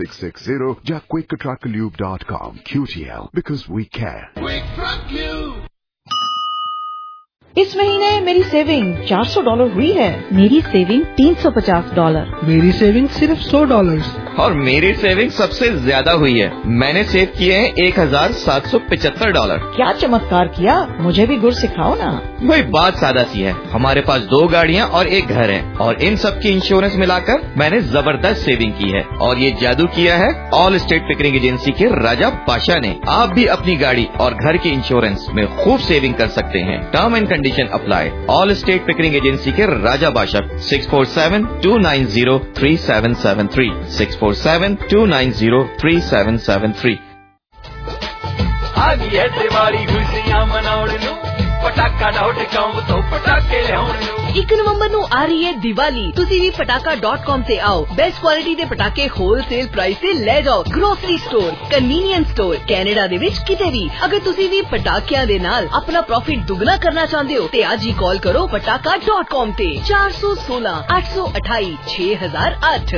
660 या quicktrucklube.com. QTL, because we care. Quick Truck Lube. इस महीने मेरी सेविंग $400 हुई है। मेरी सेविंग $350। मेरी सेविंग सिर्फ $100। और मेरी सेविंग सबसे ज्यादा हुई है। मैंने सेव किए हैं $1,775। क्या चमत्कार किया, मुझे भी गुर सिखाओ ना। भाई बात सादा सी है, हमारे पास 2 गाड़ियाँ और 1 घर है और इन सब की इंश्योरेंस मिलाकर मैंने जबरदस्त सेविंग की है। और ये जादू किया है ऑल स्टेट पिकरिंग एजेंसी के राजा बादशाह ने। आप भी अपनी गाड़ी और घर की इंश्योरेंस में खूब सेविंग कर सकते हैं। Term and condition apply. All state Pickering agency के राजा बादशाह 647-290-3773 647-290-3773। आगी है दिवाली खुशियां मनाउण नूं पटाका.com ਤੋਂ ਪਟਾਕੇ ਲਿਆਉਣ ਨੂੰ। 1 ਨਵੰਬਰ ਨੂੰ ਆ ਰਹੀ ਹੈ ਦੀਵਾਲੀ। ਤੁਸੀਂ ਵੀ ਪਟਾਕਾ.com ਤੇ ਆਓ। ਬੈਸਟ ਕੁਆਲਿਟੀ ਦੇ ਪਟਾਕੇ ਹੋਲਸੇਲ ਪ੍ਰਾਈਸ ਤੇ ਲੈ ਜਾਓ। Grocery store, convenience store, Canada ਦੇ ਵਿੱਚ ਕਿਤੇ ਵੀ। ਅਗਰ ਤੁਸੀਂ ਵੀ ਪਟਾਕਿਆਂ ਦੇ ਨਾਲ ਆਪਣਾ ਪ੍ਰੋਫਿਟ ਦੁੱਗਣਾ ਕਰਨਾ ਚਾਹੁੰਦੇ ਹੋ ਤੇ ਅੱਜ ਹੀ ਕਾਲ ਕਰੋ ਪਟਾਕਾ.com ਤੇ 416 828 6008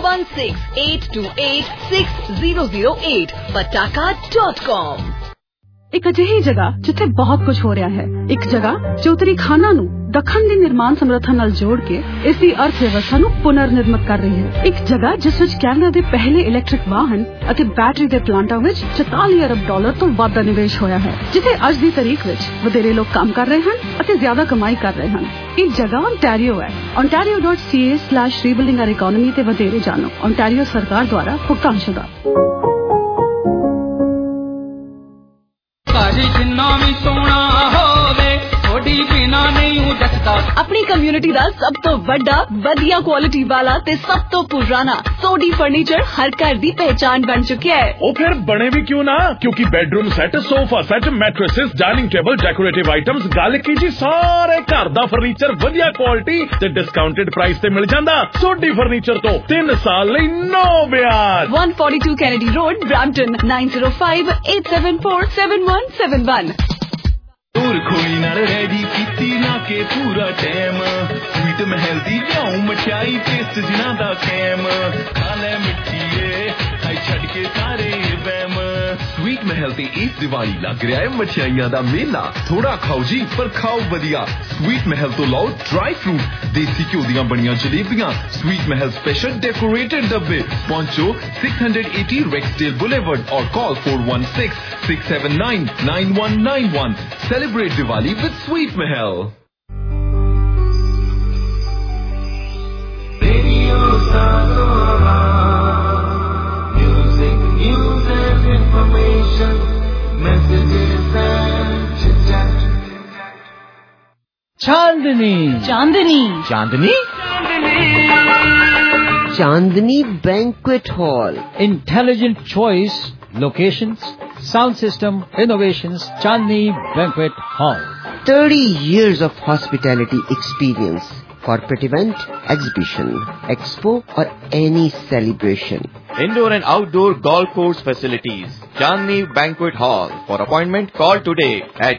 416-828-6008 ਪਟਾਕਾ.com। ਇੱਕ ਅਜਿਹੀ ਜਗ੍ਹਾ ਜਿੱਥੇ ਬਹੁਤ ਕੁਝ ਹੋ ਰਿਹਾ ਹੈ। ਇੱਕ ਜਗ੍ਹਾ ਜੋ ਉੱਤਰੀ ਖਾਨਾਂ ਨੂੰ ਦੱਖਣ ਦੀ ਨਿਰਮਾਣ ਸਮਰੱਥਾ ਨਾਲ ਜੋੜ ਕੇ ਇਸ ਦੀ ਅਰਥ ਵਿਵਸਥਾ ਨੂੰ ਪੁਨਰ ਨਿਰਮਿਤ ਕਰ ਰਹੀ ਹੈ। ਇੱਕ ਜਗ੍ਹਾ ਜਿਸ ਵਿੱਚ ਕੈਨੇਡਾ ਦੇ ਪਹਿਲੇ ਇਲੈਕਟ੍ਰਿਕ ਵਾਹਨ ਅਤੇ ਬੈਟਰੀ ਦੇ ਪਲਾਂਟਾਂ ਵਿੱਚ $44 ਅਰਬ ਤੋਂ ਵੱਧ ਦਾ ਨਿਵੇਸ਼ ਹੋਇਆ ਹੈ, ਜਿੱਥੇ ਅੱਜ ਦੀ ਤਾਰੀਖ ਵਿੱਚ ਵਧੇਰੇ ਲੋਕ ਕੰਮ ਕਰ ਰਹੇ ਹਨ ਅਤੇ ਜ਼ਿਆਦਾ ਕਮਾਈ ਕਰ ਰਹੇ ਹਨ। ਇਹ ਜਗ੍ਹਾ ontario ਹੈ। ontario.ca/rebuilding our economy ਤੇ ਵਧੇਰੇ ਜਾਣੋ। ontario ਸਰਕਾਰ ਦੁਆਰਾ ਭੁਗਤਾਨਸ਼ੁਦਾ। ਜਿੰਨਾ ਵੀ ਸੋਹਣਾ ਹੋਵੇ ਥੋੜੀ ਬਿਨਾ ਨਹੀਂ ਜੱਟਦਾ। ਆਪਣੀ ਕਮਿਊਨਿਟੀ ਦਾ ਸਭ ਤੋਂ ਵੱਡਾ, ਵਧੀਆ ਕੁਆਲਿਟੀ ਵਾਲਾ ਤੇ ਸਭ ਤੋਂ ਪੁਰਾਣਾ ਸੋਡੀ ਫਰਨੀਚਰ ਹਰ ਘਰ ਦੀ ਪਹਿਚਾਨ ਬਣ ਚੁੱਕਿਆ ਹੈ। ਉਹ ਫਿਰ ਬਣੇ ਵੀ ਕਿਉਂ ਨਾ, ਕਿਉਂਕਿ bedroom set, sofa set, mattresses, dining table, decorative items, ਗੱਲ ਕੀ ਜੀ ਸਾਰੇ ਘਰ ਦਾ ਫਰਨੀਚਰ ਵਧੀਆ ਕੁਆਲਿਟੀ ਤੇ ਡਿਸਕਾਊਂਟਡ ਪ੍ਰਾਈਸ ਤੇ ਮਿਲ ਜਾਂਦਾ। ਸੋਡੀ ਫਰਨੀਚਰ ਤੋਂ 3 ਸਾਲ ਲਈ ਨੋ ਵਿਆਜ। 142 ਕੈਨੇਡੀ ਰੋਡ, ਬ੍ਰੈਂਪਟਨ 9058747171। ਦੂਰ ਕੋਈ ਨਾਲ ਰੈਡੀ ਕੀਤੀ ਨਾ ਕੇ ਪੂਰਾ ਟਾਈਮ। ਸਵੀਟ ਮਹਿਲ ਦੀ ਲਿਆਉ ਮਠਿਆਈ ਟੇਸਟ ਜਿਨ੍ਹਾਂ ਦਾ ਕੈਮ। ਖਾ ਲੈ ਮਿੱਠੀਏ ਹਾਈ ਛੱਡ ਕੇ ਸਾਰੇ ਵਹਿਮ। ਸਵੀਟ ਮਹਿਲ ਤੇ ਇਸ ਦੀਵਾਲੀ ਲੱਗ ਰਿਹਾ ਹੈ ਮਠਿਆਈਆਂ ਦਾ ਮੇਲਾ। ਥੋੜਾ ਖਾਓ ਜੀ ਪਰ ਖਾਓ ਵਧੀਆ। ਸਵੀਟ ਮਹਿਲ ਤੋਂ ਲਓ ਡਰਾਈ ਫਰੂਟ, ਦੇਸੀ ਘਿਓ ਦੀਆਂ ਬਣੀਆਂ ਜਲੇਬੀਆਂ, ਸਵੀਟ ਮਹਿਲ ਸਪੈਸ਼ਲ ਡੈਕੋਰੇਟਡ ਡੱਬੇ। ਪਹੁੰਚੋ 680 Rexdale boulevard or call 416-679-9191. Celebrate Diwali with Sweet Mahal. Radio Sagoa, music, news and information, messages and chit-chat. Chandni Chandni Chandni Chandni Banquet Hall. Intelligent choice, locations, sound system, innovations. Chandni Banquet Hall. 30 years of hospitality experience. Corporate event, exhibition, expo or any celebration. Indoor and outdoor golf course facilities. Chandni Banquet Hall. For appointment, call today at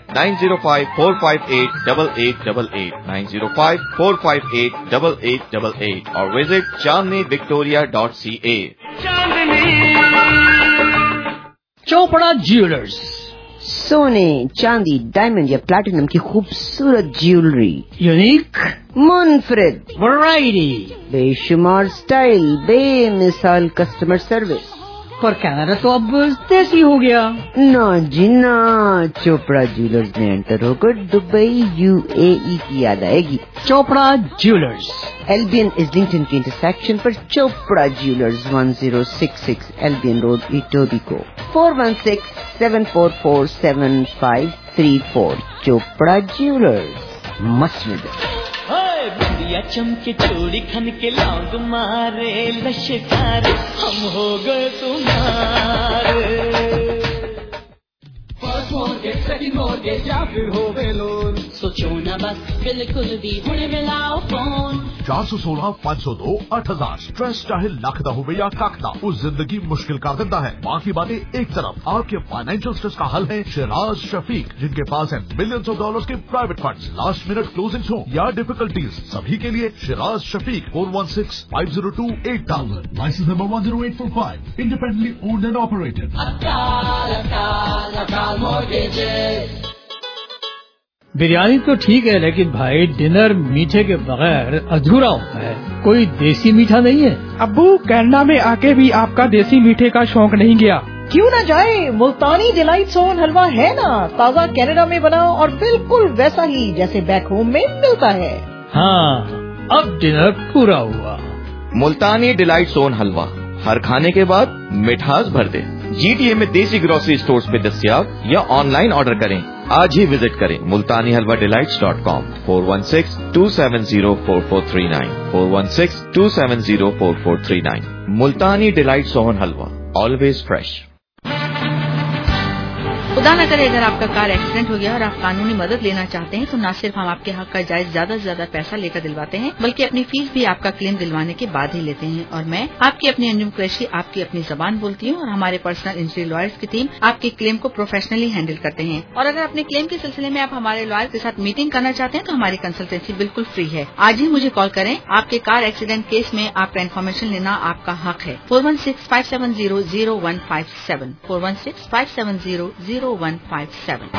905-458-8888 905-458-8888 or visit chandnivictoria.ca. Chopra jewellers. सोने, चांदी, diamond या platinum की खूबसूरत jewellery. Unique, मुनफरिद, variety, बेशुमार style, बेमिसाल customer service. पर Canada तो अब देसी हो गया। ना जी ना, चोपड़ा ज्वेलर्स में एंटर होकर दुबई UAE की याद आएगी। चोपड़ा ज्वेलर्स, एल्बियन इस्लिंगटन के इंटरसेक्शन पर Chopra jewellers 1066 Albion road, Etobicoke 416-744-7534। Chopra jewellers, must visit. बिंदिया चमके चोरी खन के लौंग मारे लश्कार हम हो गए तुम्हारे। फर्स्ट मॉर्गेज, सेकंड मॉर्गेज या फिर हो गए लोन। सोचो ना बस बिल्कुल भी हुणे मिलाओ फोन। 416 502 स्ट्रेस चाहे लख दा होवे या कख दा, वो जिंदगी मुश्किल कर देता है। बाकी बातें एक तरफ, आपके फाइनेंशियल स्ट्रेस का हल है शिराज शफीक, जिनके पास है मिलियंस ऑफ डॉलर्स के private funds. Last minute closing हो या डिफिकल्टीज, सभी के लिए Shiraz Shafiq 416-502-8000, licence number 10845, independently owned and operated. Biryani तो ठीक है, लेकिन भाई डिनर मीठे के बगैर अधूरा होता है। कोई देसी मीठा नहीं है? अब्बू, कनाडा में आके भी आपका देसी मीठे का शौक नहीं गया? क्यों ना जाए, मुल्तानी डिलाइट सोन हलवा है ना, ताज़ा कनाडा में बना और बिल्कुल वैसा ही जैसे बैक होम में मिलता है। हाँ, अब डिनर पूरा हुआ। मुल्तानी डिलाइट सोन हलवा, हर खाने के बाद मिठास भर दे। GTA में देसी ग्रोसरी स्टोर्स पे दस्तियाब या ऑनलाइन ऑर्डर करें। आज ही विजिट करें multanihalawadelights.com 416-270-4439 416-270-4439। Multani delight sohan halwa, always fresh. खुदा न करे अगर आपका कार एक्सीडेंट हो गया और आप कानूनी मदद लेना चाहते हैं, तो न सिर्फ हम आपके हक का जायज ज्यादा से ज्यादा पैसा लेकर दिलवाते हैं, बल्कि अपनी फीस भी आपका क्लेम दिलवाने के बाद ही लेते हैं। और मैं आपकी अपनी अंजुम कुरैशी आपकी अपनी जबान बोलती हूँ, और हमारे पर्सनल इंजरी लॉयर्स की टीम आपके क्लेम को प्रोफेशनली हैंडल करते हैं। और अगर अपने क्लेम के सिलसिले में आप हमारे लॉयर के साथ मीटिंग करना चाहते हैं, तो हमारी कंसल्टेंसी बिल्कुल फ्री है। आज ही मुझे कॉल करें। आपके कार एक्सीडेंट केस में आपका इन्फॉर्मेशन लेना आपका हक है। 416-570-0157 416-570-0157।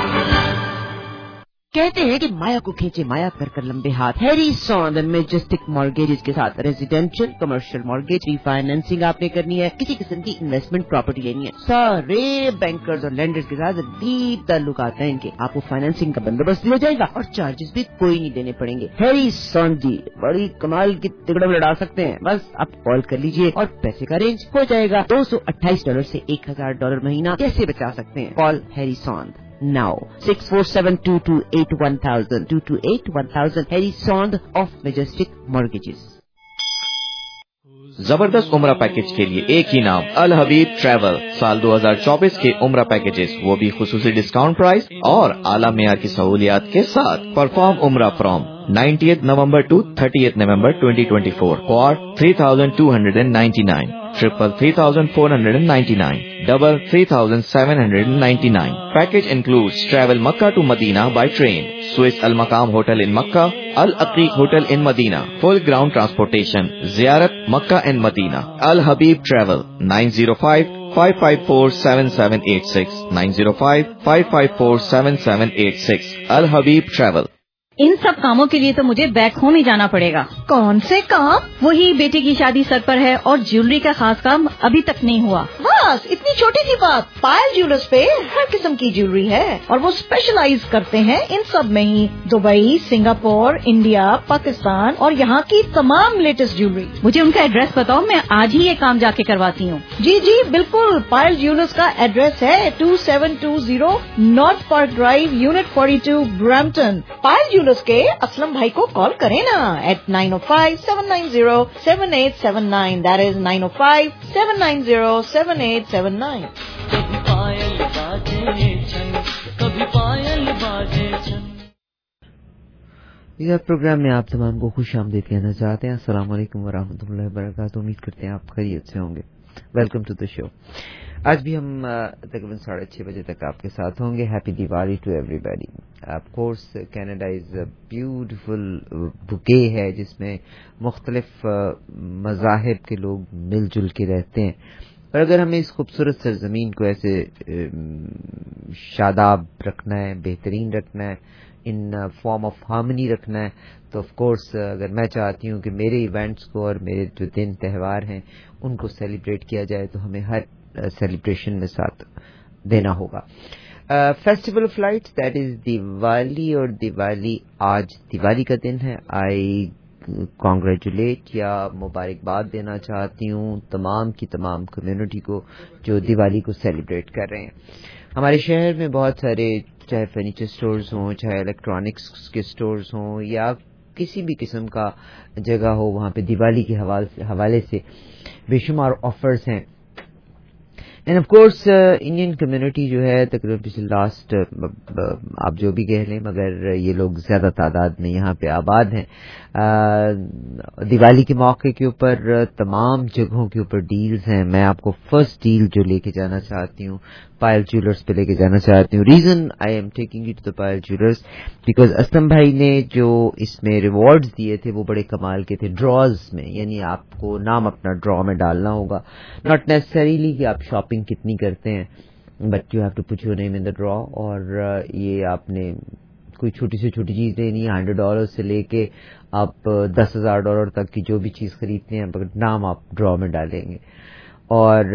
कहते हैं कि माया को खींचे माया कर लंबे हाथ। हैरी सॉन्द मैजेस्टिक मॉर्गेजेस के साथ रेजिडेंशियल कमर्शियल मॉर्गेज रीफाइनेंसिंग आपने करनी है, किसी किस्म की इन्वेस्टमेंट प्रॉपर्टी लेनी है, सारे बैंकर्स और लेंडर्स के साथ डीप ताल्लुकात हैं इनके। आपको फाइनेंसिंग का बंदोबस्त दिया जाएगा और चार्जेस भी कोई नहीं देने पड़ेंगे। हैरी सॉन्द जी बड़ी कमाल की तिगड़म लड़ा सकते हैं। बस आप कॉल कर लीजिए और पैसे का अरेंज हो जाएगा। $228 से $1000 महीना कैसे बचा सकते हैं? Call Harry Sond now 647-228-1000 228-1000 Harry Sond of Majestic Mortgages। जबरदस्त उम्रा पैकेज के लिए एक ही नाम, अल हबीब ट्रैवल। साल 2024 के उम्रा पैकेजेस, वो भी खुसूसी डिस्काउंट प्राइस और आला मियार की सहूलियात के साथ। परफॉर्म उम्रा from 90th November to 30th November 2024 for 3,299, triple 3,499, double 3,799. Package includes travel Makkah to Medina by train, Swiss Al Maqam Hotel in Makkah, Al Aqiq Hotel in Medina, full ground transportation, Ziyarat Makkah and Medina. Al Habib Travel 905-554-7786 905-554-7786 Al Habib Travel। इन सब कामों के लिए तो मुझे back home ही जाना पड़ेगा। कौन से काम? वही बेटे की शादी सर पर है और ज्वेलरी का खास काम अभी तक नहीं हुआ। बस इतनी छोटी सी बात। पायल ज्वेलर्स पे हर किस्म की ज्वेलरी है और वो स्पेशलाइज करते हैं इन सब में ही। दुबई, सिंगापुर, इंडिया, पाकिस्तान और यहाँ की तमाम लेटेस्ट ज्वेलरी। मुझे उनका एड्रेस बताओ, मैं आज ही ये काम जाके करवाती हूँ। जी जी बिल्कुल। पायल ज्वेलर्स का एड्रेस है 2720 north park drive, unit 42, Brampton. Payal के असलम भाई को कॉल करें ना at 905-790-7879। That is 905-790-7879। कभी पायल बाजे छन, कभी पायल बाजे छन। इस प्रोग्राम में आप तमाम को खुश आमदीद कहना चाहते हैं। अस्सलाम वालेकुम वरहमतुल्लाहि वबरकातुहू। उम्मीद करते हैं आप खैरियत से होंगे। Welcome to the show. आज भी हम तकरीबन 6:30 बजे तक आपके साथ होंगे। Happy Diwali to everybody. Of course Canada is a beautiful bouquet है जिसमें मुख्तलिफ मज़ाहिब के लोग मिलजुल के रहते हैं। और अगर हमें इस खूबसूरत सरजमीन को ऐसे शादाब रखना है, बेहतरीन रखना है, इन फॉर्म ऑफ हार्मनी रखना है, तो ऑफ कोर्स अगर मैं चाहती हूँ कि मेरे इवेंट्स को और मेरे जो दिन त्यौहार हैं उनको सेलिब्रेट किया जाए, तो हमें हर सेलिब्रेशन में साथ देना होगा। Festival of lights, that is Diwali. और दिवाली, आज दिवाली का दिन है। आई कॉन्ग्रेचुलेट या मुबारकबाद देना चाहती हूँ तमाम की तमाम कम्युनिटी को जो दिवाली को सेलिब्रेट कर रहे हैं। हमारे शहर में बहुत सारे, चाहे फर्नीचर स्टोर्स हों, चाहे इलेक्ट्रॉनिक्स के स्टोर्स हों या किसी भी किस्म का जगह हो, वहाँ पे दिवाली के हवाले से बेशुमार ऑफर्स हैं। And of course Indian community جو ہے تقریباً پچھلے لاسٹ آپ جو بھی کہہ لیں مگر یہ لوگ زیادہ تعداد میں یہاں پہ آباد ہیں. دیوالی کے موقع کے اوپر تمام جگہوں کے اوپر ڈیلز ہیں. میں آپ کو فرسٹ ڈیل جو لے کے جانا چاہتی ہوں پائل جیولرز پہ لے کے جانا چاہتی ہوں. Reason I am taking it to the Payal jewellers because Aslam بھائی نے جو اس میں ریوارڈز دیے تھے وہ بڑے کمال کے تھے. ڈراز میں یعنی آپ کو نام اپنا ڈرا میں ڈالنا ہوگا, ناٹ نیسسریلی کہ آپ شاپنگ کتنی کرتے ہیں, but you have to put your name in the draw. اور یہ آپ نے کوئی چھوٹی سے چھوٹی چیز نہیں ہے, $100 سے لے کے آپ $10,000 تک کی جو بھی چیز خریدتے ہیں مگر نام آپ ڈرا میں ڈالیں گے. اور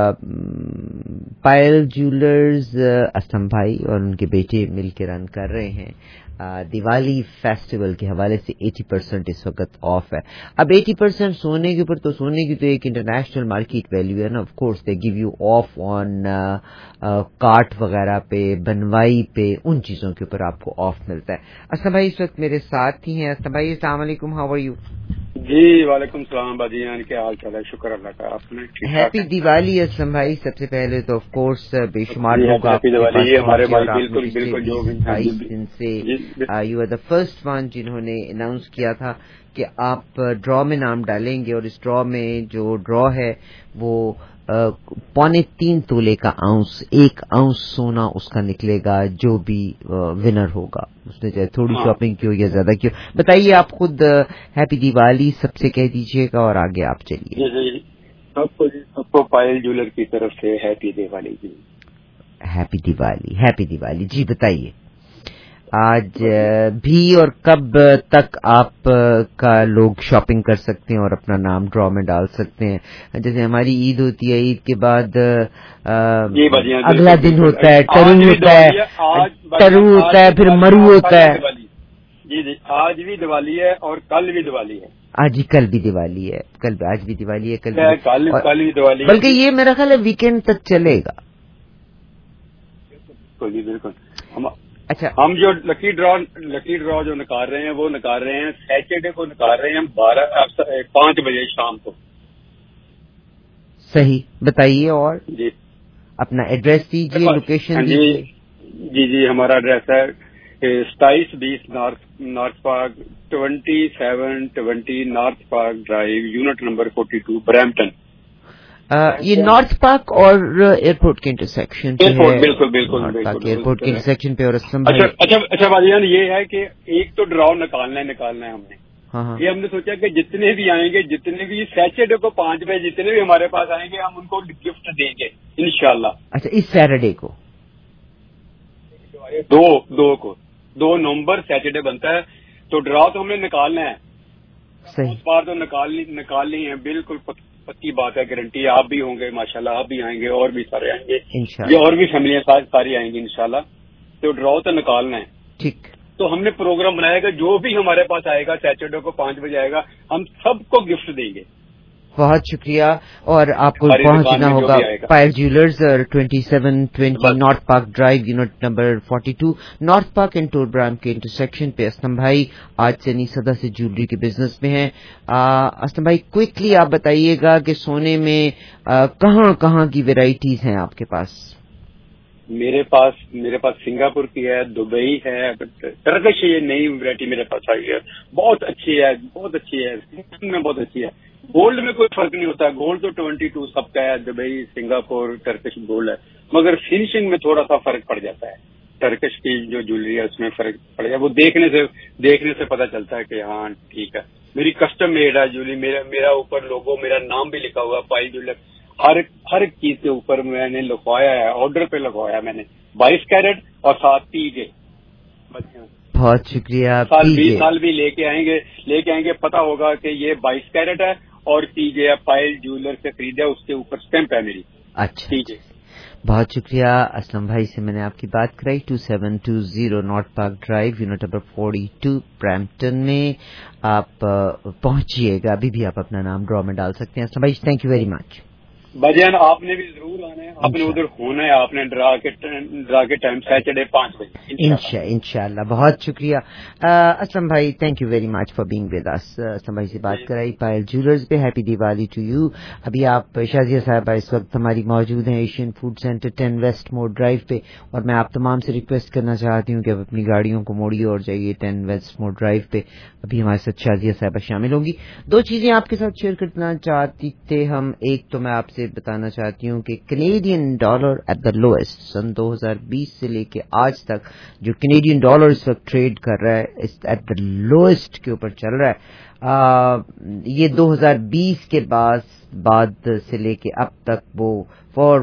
پائل جیولرز اسلم بھائی اور ان کے بیٹے مل کے رن کر رہے ہیں. دیوالی فیسٹیول کے حوالے سے 80% اس وقت آف ہے. اب 80% سونے کے اوپر, تو سونے کی تو ایک انٹرنیشنل مارکیٹ ویلیو ہے نا. Of course they give you off on cut وغیرہ پہ, بنوائی پہ, ان چیزوں کے اوپر آپ کو آف ملتا ہے. اسلم بھائی اس وقت میرے ساتھ ہی ہیں. اسلم بھائی السلام علیکم, ہاؤ آر یو؟ جی وعلیکم السلام بھائی جان, کیا حال چال ہے؟ شکر اللہ کا. آپ نے ہیپی دیوالی اسلم بھائی. سب سے پہلے تو آف کورس بے شمار لوگ ہیپی دیوالی. ہمارے بھائی بالکل جو دن سے you are the first one جنہوں نے اناؤنس کیا تھا کہ آپ ڈرا میں نام ڈالیں گے, اور اس ڈرا میں جو ڈرا ہے وہ 3.25 تولے کا آؤنس, 1 آؤنس سونا اس کا نکلے گا جو بھی ونر ہوگا, اس نے چاہے تھوڑی شاپنگ کی ہو یا زیادہ کی ہو. بتائیے آپ خود ہیپی دیوالی سب سے کہہ دیجیے گا اور آگے آپ چلیے. جی سب کو پائل جیولر کی طرف سے ہیپی دیوالی. جی ہیپی دیوالی, ہیپی دیوالی. جی بتائیے آج بھی اور کب تک آپ کا لوگ شاپنگ کر سکتے ہیں اور اپنا نام ڈرا میں ڈال سکتے ہیں؟ جیسے ہماری عید ہوتی ہے, عید کے بعد اگلا دن ہوتا ہے, ٹرو ہوتا ہے, پھر مرو ہوتا ہے. جی آج بھی دیوالی ہے اور کل بھی دیوالی ہے. آج ہی کل بھی دیوالی ہے, آج بھی دیوالی ہے, کل بھی دیوالی, بلکہ یہ میرا خیال ہے ویکینڈ تک چلے گا. بالکل. اچھا, ہم جو لکی ڈرا جو نکال رہے ہیں وہ نکال رہے ہیں سیٹرڈے کو, نکال رہے ہیں 5 بجے شام کو. صحیح, بتائیے. اور جی اپنا ایڈریس دیجیے, لوکیشن دیجیے. جی ہمارا ایڈریس ہے 2720 north park 2720 north park drive, unit number 42, Brampton. یہ نارتھ پارک اور ایئرپورٹ کے انٹرسیکشن پہ ہے. بالکل ایئرپورٹ کے انٹرسیکشن پہ. اور اچھا بھائی جان, یہ ہے کہ ایک تو ڈراؤ نکالنا ہے ہم نے. یہ ہم نے سوچا کہ جتنے بھی آئیں گے, جتنے بھی سیٹرڈے کو 5 بجے جتنے بھی ہمارے پاس آئیں گے, ہم ان کو گفٹ دیں گے انشاءاللہ. اچھا, اس سیٹرڈے کو 2 نومبر سیٹرڈے بنتا ہے, تو ڈراؤ تو ہم نے نکالنا ہے. اس بار تو نکالنی ہے, بالکل پکی بات ہے, گارنٹی ہے. آپ بھی ہوں گے ماشاءاللہ, آپ بھی آئیں گے, اور بھی سارے آئیں گے, یہ اور بھی فیملیاں ساری آئیں گی انشاءاللہ. تو ڈراؤ تو نکالنا ہے. ٹھیک, تو ہم نے پروگرام بنایا گا, جو بھی ہمارے پاس آئے گا سیٹرڈے کو 5 بجے آئے گا, ہم سب کو گفٹ دیں گے. بہت شکریہ. اور آپ کو پہنچنا ہوگا Payal jewellers 2720 north park drive, unit number 42, north park and Torbram کے انٹرسیکشن پہ. اسلم بھائی آج سے 19 صدی سے جیولری کے بزنس میں ہیں. اسلم بھائی کوئکلی آپ بتائیے گا کہ سونے میں کہاں کی ویرائٹیز ہیں آپ کے پاس؟ میرے پاس سنگاپور کی ہے, دبئی ہے, ٹرکش یہ نئی ویرائٹی میرے پاس آئی ہے, بہت اچھی ہے, بہت اچھی ہے. گولڈ میں کوئی فرق نہیں ہوتا, گولڈ تو 22 سب کا ہے, دبئی, سنگاپور, ٹرکش گولڈ ہے, مگر فنیشنگ میں تھوڑا سا فرق پڑ جاتا ہے. ٹرکش کی جو جویلری ہے اس میں فرق پڑ جاتا ہے, وہ دیکھنے سے پتہ چلتا ہے کہ ہاں ٹھیک ہے. میری کسٹم میڈ ہے جویلری, میرا اوپر لوگو, میرا نام بھی لکھا ہوا پائل جیولر. ہر ایک چیز کے اوپر میں نے لکھوایا ہے, آرڈر پہ لگوایا میں نے, 22 کیرٹ اور 7 PJ. بہت شکریہ. 20 سال بھی لے کے آئیں گے, پتا ہوگا کہ یہ 22 کیرٹ ہے اور PJ پائل جیولر سے خریدا, اس کے اوپر اسٹیمپ ہے میری. اچھا, بہت شکریہ. اسلم بھائی سے میں نے آپ کی بات کرائی. 2720 north park drive, unit number 42, Brampton میں. آپ پہنچیے گا, ابھی بھی آپ اپنا نام ڈرا میں ڈال سکتے ہیں. اسلم بھائی تھینک یو ویری مچ. बजान आपने भी जरूर आना है, आपने उधर होना है, आपने ड्रा के टाइम सैटरडे 5 बजे इंशाल्लाह। बहुत शुक्रिया असलम भाई, thank you very much for being with us. Aslam भाई से बात कराई पायल ज्वेलर्स पे। Happy Diwali to you. अभी आप शाजिया साहबा इस वक्त हमारी मौजूद हैं Asian food centre 10 Westmore drive पे, और मैं आप तमाम से रिक्वेस्ट करना चाहती हूँ कि आप अपनी गाड़ियों को मोड़िए और जाइए 10 वेस्ट मोड़ ड्राइव पे। अभी हमारे साथ शाजिया साहबा शामिल होंगी। दो चीजें आपके साथ शेयर करना चाहती थे हम। एक तो मैं आपसे बताना चाहती हूँ कि Canadian dollar at the lowest, सन 2020 से लेके आज तक जो कनेडियन डॉलर इस वक्त ट्रेड कर रहा है एट द लोएस्ट के ऊपर चल रहा है। ये 2020 के बाद से लेके अब तक वो for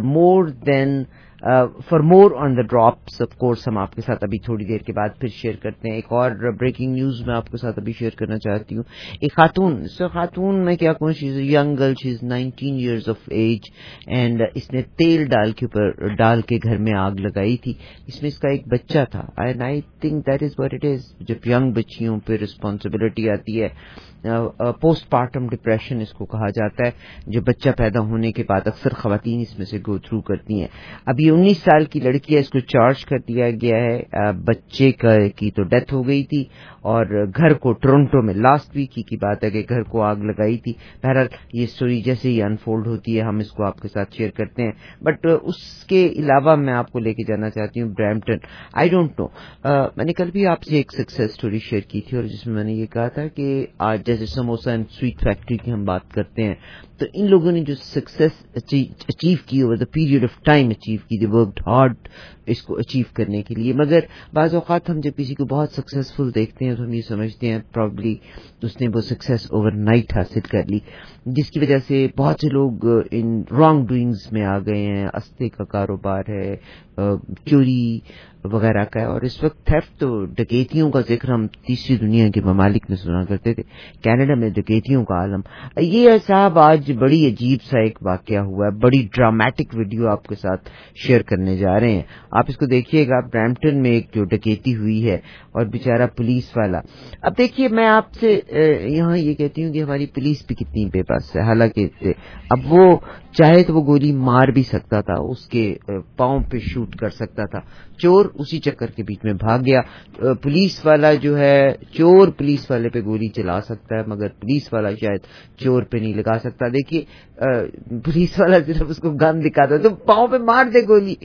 more on the drops of course हम आपके साथ अभी थोड़ी देर के बाद फिर शेयर करते हैं। एक और ब्रेकिंग न्यूज मैं आपके साथ अभी शेयर करना चाहती हूँ। एक खातून मैं क्या कहूँ, she is a young girl, she is 19 years of age, and इसने तेल डाल के घर में आग लगाई थी। इसमें इसका एक बच्चा था, and I think that is what it is. जब यंग बच्चियों पे रिस्पॉन्सिबिलिटी आती है, पोस्टपार्टम डिप्रेशन इसको कहा जाता है, जो बच्चा पैदा होने के बाद अक्सर खवातीन इसमें से गो थ्रू करती हैं। अब ये 19 साल की लड़की है, इसको चार्ज कर दिया गया है। बच्चे की तो डेथ हो गई थी, और घर को टोरंटो में लास्ट वीक की बात है कि घर को आग लगाई थी। बहरहाल ये स्टोरी जैसे ही अनफोल्ड होती है हम इसको आपके साथ शेयर करते हैं। बट उसके अलावा मैं आपको लेके जाना चाहती हूँ ब्रैम्पटन। आई डोंट नो, मैंने कल भी आपसे एक सक्सेस स्टोरी शेयर की थी, और जिसमें मैंने ये कहा था कि आज जैसे समोसा एंड स्वीट फैक्ट्री की हम बात करते हैं, तो इन लोगों ने जो सक्सेस अचीव की over the period of time achieve की, दे वर्कड हार्ड इसको अचीव करने के लिए। मगर बाज़ औक़ात हम जब किसी को बहुत सक्सेसफुल देखते हैं तो हम ये समझते हैं प्रॉब्ली उसने वो सक्सेस ओवरनाइट हासिल कर ली, जिसकी वजह से बहुत से लोग इन रॉन्ग डूइंग्स में आ गए हैं। अस्ते का कारोबार है, चोरी वगैरह का है, और इस वक्त थेफ्ट तो डकैतियों का जिक्र हम तीसरी दुनिया के ममालिक में सुना करते थे। कनाडा में डकैतियों का आलम। ये साहब आज बड़ी अजीब सा एक वाकया हुआ है, बड़ी ड्रामेटिक वीडियो आपके साथ शेयर करने जा रहे हैं, आप इसको देखिएगा। ब्रैम्पटन में एक जो डकैती हुई है, और बेचारा पुलिस वाला। अब देखिए, मैं आपसे यहाँ ये कहती हूँ कि हमारी पुलिस भी कितनी बेबस है। हालांकि अब वो चाहे तो वो गोली मार भी सकता था, उसके पांव पे शूट कर सकता था। चोर उसी चक्कर के बीच में भाग गया। पुलिस वाला जो है, चोर पुलिस वाले पे गोली चला सकता है, मगर पुलिस वाला शायद चोर पे नहीं लगा सकता। देखिए, पुलिस वाला सिर्फ उसको गन दिखाता, तो पांव पे मार दे गोली।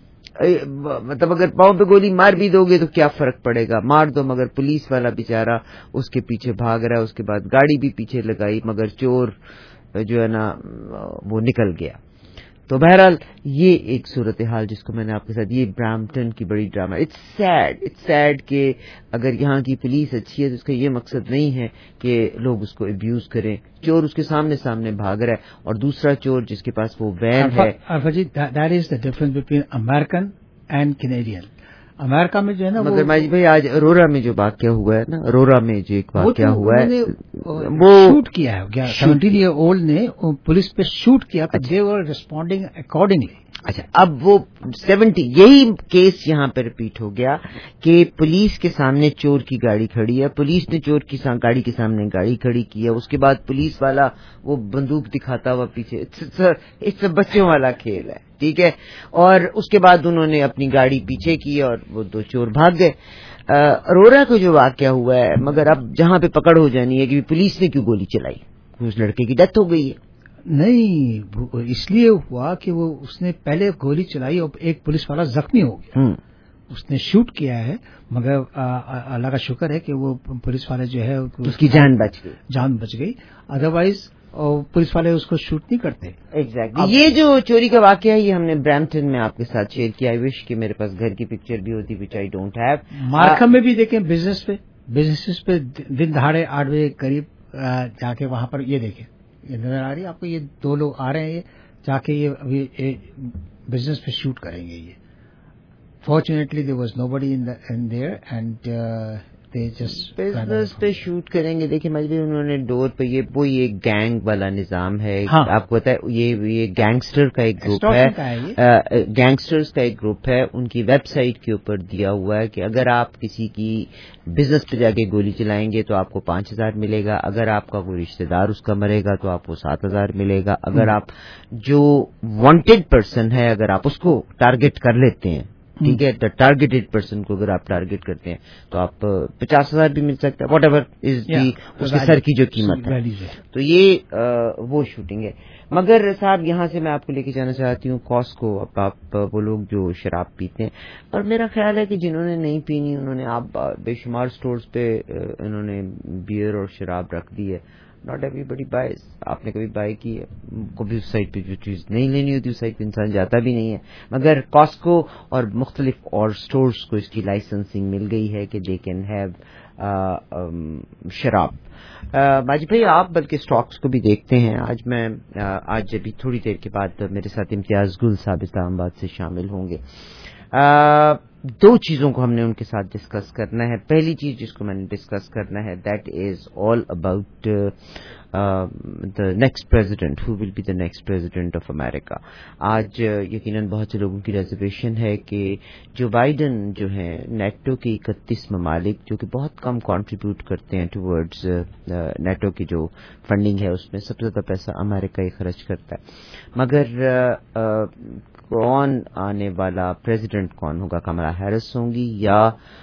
मतलब अगर पांव पे गोली मार भी दोगे तो क्या फर्क पड़ेगा, मार दो। मगर पुलिस वाला बेचारा उसके पीछे भाग रहा है, उसके बाद गाड़ी भी पीछे लगाई, मगर चोर जो है ना वो निकल गया। तो बहरहाल ये एक सूरत हाल जिसको मैंने आपके साथ, ये ब्रैम्पटन की बड़ी ड्रामा। इट्स सैड कि अगर यहाँ की पुलिस अच्छी है तो उसका ये मकसद नहीं है कि लोग उसको अब्यूज करें। चोर उसके सामने भाग रहा है, और दूसरा चोर जिसके पास वो वैन है। That is the difference between American and Canadian. America में जो है ना, मगर माजी भाई आज अरोरा में जो वाकया हुआ है ना, अरोरा में जो एक वाकया हुआ है, वो शूट किया है। 17 year old ने पुलिस पे शूट किया, दे वर रिस्पॉन्डिंग अकॉर्डिंगली। अच्छा, अब वो 70 यही केस यहाँ पे रिपीट हो गया कि पुलिस के सामने चोर की गाड़ी खड़ी है, पुलिस ने चोर की गाड़ी के सामने गाड़ी खड़ी की है, उसके बाद पुलिस वाला वो बंदूक दिखाता हुआ पीछे। इट्स बच्चों वाला खेल है, ठीक है। और उसके बाद उन्होंने अपनी गाड़ी पीछे की और वो दो चोर भाग गए। अरोरा को जो वाकया हुआ है, मगर अब जहाँ पे पकड़ हो जानी है कि पुलिस ने क्यों गोली चलाई, उस लड़के की डेथ हो गई है। नहीं, इसलिए हुआ कि वो उसने पहले गोली चलाई और एक पुलिस वाला जख्मी हो गया। उसने शूट किया है, मगर अल्लाह का शुक्र है कि वो पुलिस वाले जो है उसकी जान बच गई। अदरवाइज पुलिस वाले उसको शूट नहीं करते। एग्जैक्टली। ये जो चोरी का वाकया है ये हमने ब्रैम्पटन में आपके साथ शेयर किया। आई विश कि मेरे पास घर की पिक्चर भी होती, which I don't have. Markham में भी देखें, बिजनेस पे दिन दहाड़े 8 बजे करीब जाके वहां पर ये देखें, ये नजर आ रही है आपको, ये दो लोग आ रहे हैं, ये जाके ये अभी बिजनेस पे शूट करेंगे। ये fortunately there was nobody in there, and business پہ شوٹ کریں گے. دیکھیں مجھے انہوں نے ڈور پہ یہ گینگ والا نظام ہے. آپ کو پتا ہے یہ گینگسٹر کا ایک گروپ ہے, گینگسٹرز کا ایک گروپ ہے. ان کی ویب سائٹ کے اوپر دیا ہوا ہے کہ اگر آپ کسی کی بزنس پہ جا کے گولی چلائیں گے تو آپ کو 5,000 ملے گا, اگر آپ کا کوئی رشتہ دار اس کا مرے گا تو آپ کو 7,000 ملے گا, اگر آپ جو وانٹیڈ پرسن ہے اگر آپ اس کو ٹارگٹ کر لیتے ہیں, ٹھیک ہے, ٹارگیٹڈ پرسن کو اگر آپ ٹارگٹ کرتے ہیں تو آپ 50,000 بھی مل سکتا ہے, واٹ ایور از دی اس کے سر کی جو قیمت ہے. تو یہ وہ شوٹنگ ہے. مگر صاحب یہاں سے میں آپ کو لے کے جانا چاہتی ہوں کاسکو. اب آپ وہ لوگ جو شراب پیتے ہیں, اور میرا خیال ہے کہ جنہوں نے نہیں پینی انہوں نے آپ بے شمار سٹورز پہ انہوں نے بیئر اور شراب رکھ دی ہے. Not everybody buys. آپ نے کبھی بائی کی ہے, کبھی اس سائٹ پہ جو چیز نہیں لینی ہوتی اس سائٹ پہ انسان جاتا بھی نہیں ہے. مگر کاسکو اور مختلف اور سٹورز کو اس کی لائسنسنگ مل گئی ہے کہ دے کین ہیو شراب. ماجد بھائی آپ بلکہ سٹاکس کو بھی دیکھتے ہیں. آج ابھی تھوڑی دیر کے بعد میرے ساتھ امتیاز گل صاحب اسلام آباد سے شامل ہوں گے. دو چیزوں کو ہم نے ان کے ساتھ ڈسکس کرنا ہے. پہلی چیز جس کو میں نے ڈسکس کرنا ہے that is all about the next president, who will be the next president of America. آج یقیناً بہت سے لوگوں کی ریزرویشن ہے کہ جو بائیڈن جو ہیں نیٹو کے 31 ممالک جو کہ بہت کم کنٹریبیوٹ کرتے ہیں ٹورڈز نیٹو کی جو فنڈنگ ہے اس میں سب سے زیادہ پیسہ امریکہ ہی خرچ کرتا ہے. مگر کون آنے والا پریزیڈنٹ کون ہوگا؟ کملا ہیرس ہوں گی یا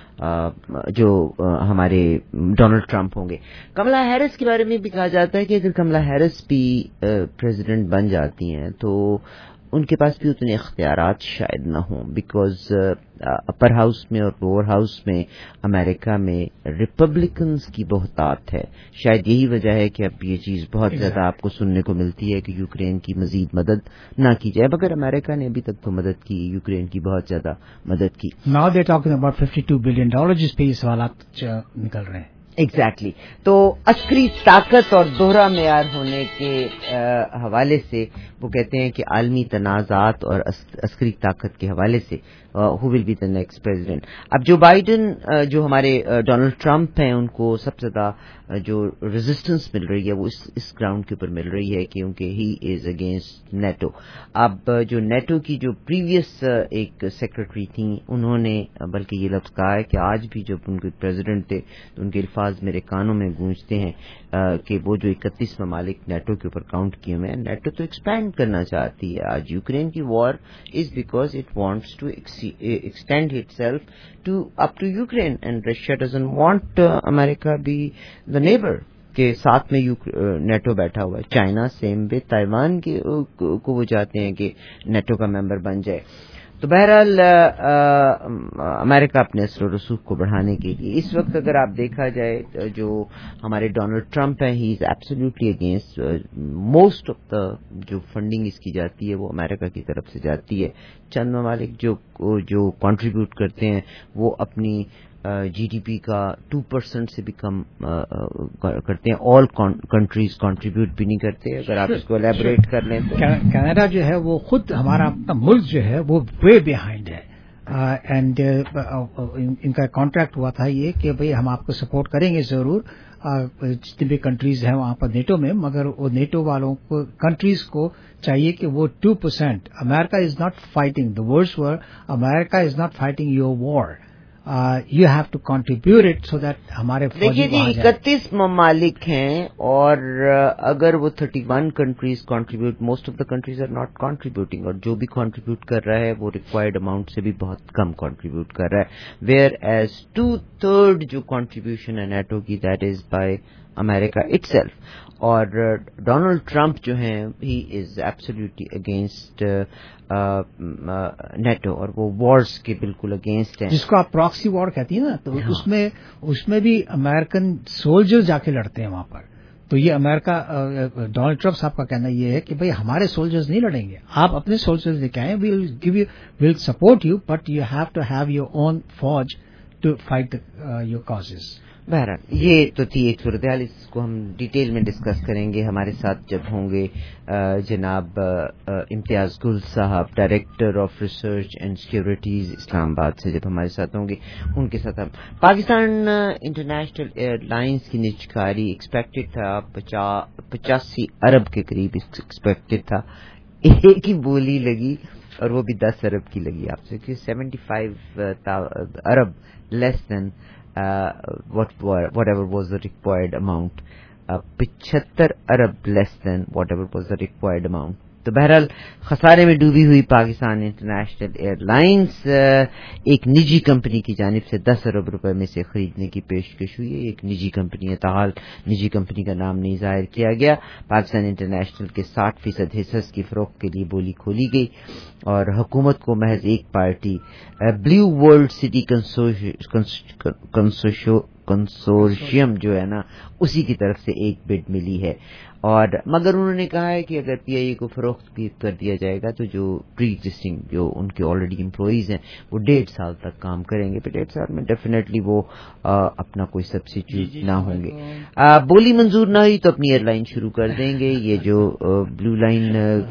جو ہمارے ڈونلڈ ٹرمپ ہوں گے؟ کملا ہیرس کے بارے میں بھی کہا جاتا ہے کہ اگر کملا ہیرس بھی پریزیڈنٹ بن جاتی ہیں تو ان کے پاس بھی اتنے اختیارات شاید نہ ہوں, بیکاز اپر ہاؤس میں اور لوور ہاؤس میں امریکہ میں ریپبلکنز کی بہتات ہے. شاید یہی وجہ ہے کہ اب یہ چیز بہت زیادہ آپ کو سننے کو ملتی ہے کہ یوکرین کی مزید مدد نہ کی جائے, مگر امریکہ نے ابھی تک تو مدد کی, یوکرین کی بہت زیادہ مدد کی. Now they're talking about $52 billion جس پہ یہ سوالات نکل رہے ہیں. ایگزیکٹلی. تو عسکری طاقت اور دوہرا معیار ہونے کے حوالے سے وہ کہتے ہیں کہ عالمی تنازعات اور عسکری طاقت کے حوالے سے who will be the next president. اب جو بائیڈن جو ہمارے ڈونلڈ ٹرمپ ہیں ان کو سب سے زیادہ جو ریزسٹنس مل رہی ہے وہ اس گراؤنڈ کے اوپر مل رہی ہے کیونکہ ہی از اگینسٹ نیٹو. اب جو نیٹو کی جو پریویس ایک سیکرٹری تھیں انہوں نے بلکہ یہ لفظ کہا ہے کہ آج بھی جب ان کے پریزیڈنٹ تھے تو ان کے الفاظ میرے کانوں میں گونجتے ہیں کہ وہ جو 31 ممالک نیٹو کے اوپر کاؤنٹ کیے ہوئے ہیں, نیٹو تو ایکسپینڈ کرنا چاہتی ہے. آج یوکرین کی war is because it wants to extend itself up to Ukraine, and Russia doesn't want America be the neighbor کے ساتھ میں نیٹو بیٹھا ہوا ہے. چائنا سیم وے تائیوان کو وہ چاہتے ہیں کہ نیٹو کا ممبر بن جائے. تو بہرحال امریکہ اپنے اثر و رسوخ کو بڑھانے کے لیے اس وقت اگر آپ دیکھا جائے جو ہمارے ڈونلڈ ٹرمپ ہیں he is absolutely against most of the جو فنڈنگ اس کی جاتی ہے وہ امریکہ کی طرف سے جاتی ہے. چند ممالک جو کنٹریبیوٹ کرتے ہیں وہ اپنی جی ڈی پی کا 2% سے بھی کم کرتے ہیں. آل کنٹریز کنٹریبیوٹ بھی نہیں کرتے. اگر آپ اس کو الیبوریٹ کر لیں تو کینیڈا جو ہے وہ خود ہمارا اپنا ملک جو ہے وہ وے بیہائنڈ ہے. اینڈ ان کا کانٹریکٹ ہوا تھا یہ کہ بھئی ہم آپ کو سپورٹ کریں گے ضرور جتنی بھی کنٹریز ہیں وہاں پر نیٹو میں, مگر وہ نیٹو والوں کو کنٹریز کو چاہیے کہ وہ 2%. America is not fighting the world's war America is not fighting your war. You have to contribute it so that ہمارے دیکھیے جی 31 ممالک ہیں اور اگر وہ 31 countries contribute, most of the countries are not contributing, اور جو بھی کنٹریبیوٹ کر رہا ہے وہ ریکوائرڈ اماؤنٹ سے بھی بہت کم کنٹریبیوٹ کر رہا ہے. ویئر ایز 2/3 جو کنٹریبیوشن ہے نیٹو کی that is by America itself. اور ڈونلڈ ٹرمپ جو ہیں he is absolutely against NATO اور وہ وارز کے بالکل اگینسٹ ہیں جس کو آپ پراکسی وار کہتی ہیں نا. تو اس میں بھی امریکن سولجر جا کے لڑتے ہیں وہاں پر. تو یہ امریکہ ڈونلڈ ٹرمپ صاحب کا کہنا یہ ہے کہ بھئی ہمارے سولجرز نہیں لڑیں گے, آپ اپنے سولجرز لے کے آئیں, we'll support you but you have to have your own فوج to fight your causes. بہرحال یہ تو تھی ایک صورتحال، اس کو ہم ڈیٹیل میں ڈسکس کریں گے. ہمارے ساتھ جب ہوں گے جناب امتیاز گل صاحب، director of research and securities Islamabad سے، جب ہمارے ساتھ ہوں گے ان کے ساتھ ہم پاکستان انٹرنیشنل ایئر لائنس کی نجکاری ایکسپیکٹڈ تھا 85 ارب کے قریب ایکسپیکٹڈ تھا. ایک ہی بولی لگی اور وہ بھی 10 ارب کی لگی آپ سے، کہ 75 ارب لیس دین whatever was the required amount, 75 Arab less than whatever was the required amount. تو بہرحال خسارے میں ڈوبی ہوئی پاکستان انٹرنیشنل ایئر لائنس ایک نجی کمپنی کی جانب سے 10 ارب روپے میں سے خریدنے کی پیشکش ہوئی ہے. ایک نجی کمپنی ہے، تاحال نجی کمپنی کا نام نہیں ظاہر کیا گیا. پاکستان انٹرنیشنل کے 60% حصص کی فروخت کے لیے بولی کھولی گئی اور حکومت کو محض ایک party blue world city consortium جو ہے نا، اسی کی طرف سے ایک بڈ ملی ہے. اور مگر انہوں نے کہا ہے کہ اگر پی آئی اے کو فروخت کر دیا جائے گا تو جو پری ایگزسٹنگ جو ان کے آلریڈی امپلائیز ہیں وہ 1.5 سال تک کام کریں گے. پھر 1.5 سال میں ڈیفینیٹلی وہ اپنا کوئی سبسٹیوٹ نہ ہوں گے. بولی منظور نہ ہوئی تو اپنی ایئر لائن شروع کر دیں گے. یہ جو بلو لائن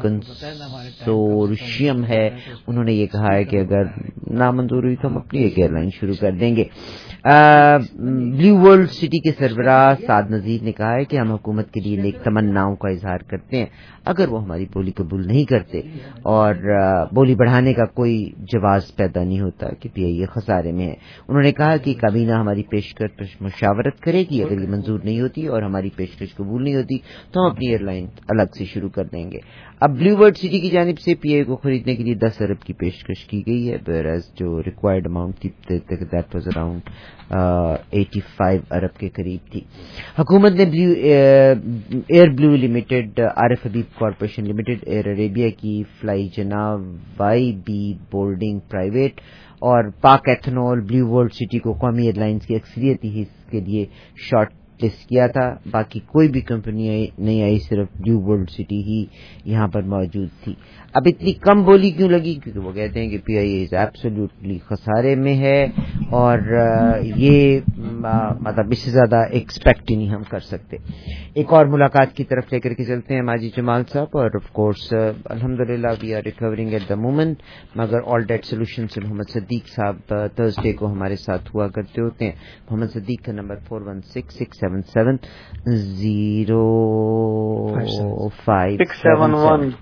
کنسورشیم ہے انہوں نے یہ کہا ہے کہ اگر نامنظور ہوئی تو ہم اپنی ایک ایئر لائن شروع کر دیں گے. بلیو ورلڈ سٹی کے سربراہ سعد نذیر نے کہا ہے کہ ہم حکومت کے لیے نیک تمناؤں کا اظہار کرتے ہیں اگر وہ ہماری بولی قبول نہیں کرتے اور بولی بڑھانے کا کوئی جواز پیدا نہیں ہوتا کہ پی آئی اے خسارے میں ہے. انہوں نے کہا کہ کابینہ ہماری پیشکش پر مشاورت کرے گی، اگر یہ منظور نہیں ہوتی اور ہماری پیشکش قبول نہیں ہوتی تو ہم اپنی ایئر لائن الگ سے شروع کر دیں گے. اب بلیو ورلڈ سٹی کی جانب سے پی آئی اے کو خریدنے کے لیے 10 ارب کی پیشکش کی گئی ہے، whereas جو ریکوائرڈ اماؤنٹ تھی دیٹ واز اراؤنڈ 85 ارب کے قریب تھی. حکومت نے air blue limited, Arif Habib corporation limited, air Arabia کی فلائی جناب وائی بی بورڈنگ پرائیویٹ اور پاک ایتھنول بلیو ورلڈ سٹی کو قومی ایئر لائنز کی اکثریتی حصے کے لیے شارٹ لسٹ کیا تھا. باقی کوئی بھی کمپنی نہیں آئی، صرف بلیو ورلڈ سٹی ہی یہاں پر موجود تھی. اب اتنی کم بولی کیوں لگی؟ کیونکہ وہ کہتے ہیں کہ پی آئی اے ایبسولوٹلی خسارے میں ہے اور یہ مطلب اس سے زیادہ ایکسپیکٹ ہی نہیں ہم کر سکتے. ایک اور ملاقات کی طرف لے کر کے چلتے ہیں ماجد جمال صاحب. اور آف کورس الحمدللہ we are recovering at the moment, مگر آل ڈیٹ سولوشن سے محمد صدیق صاحب تھرسڈے کو ہمارے ساتھ ہوا کرتے ہوتے ہیں. محمد صدیق کا نمبر 416-677-0577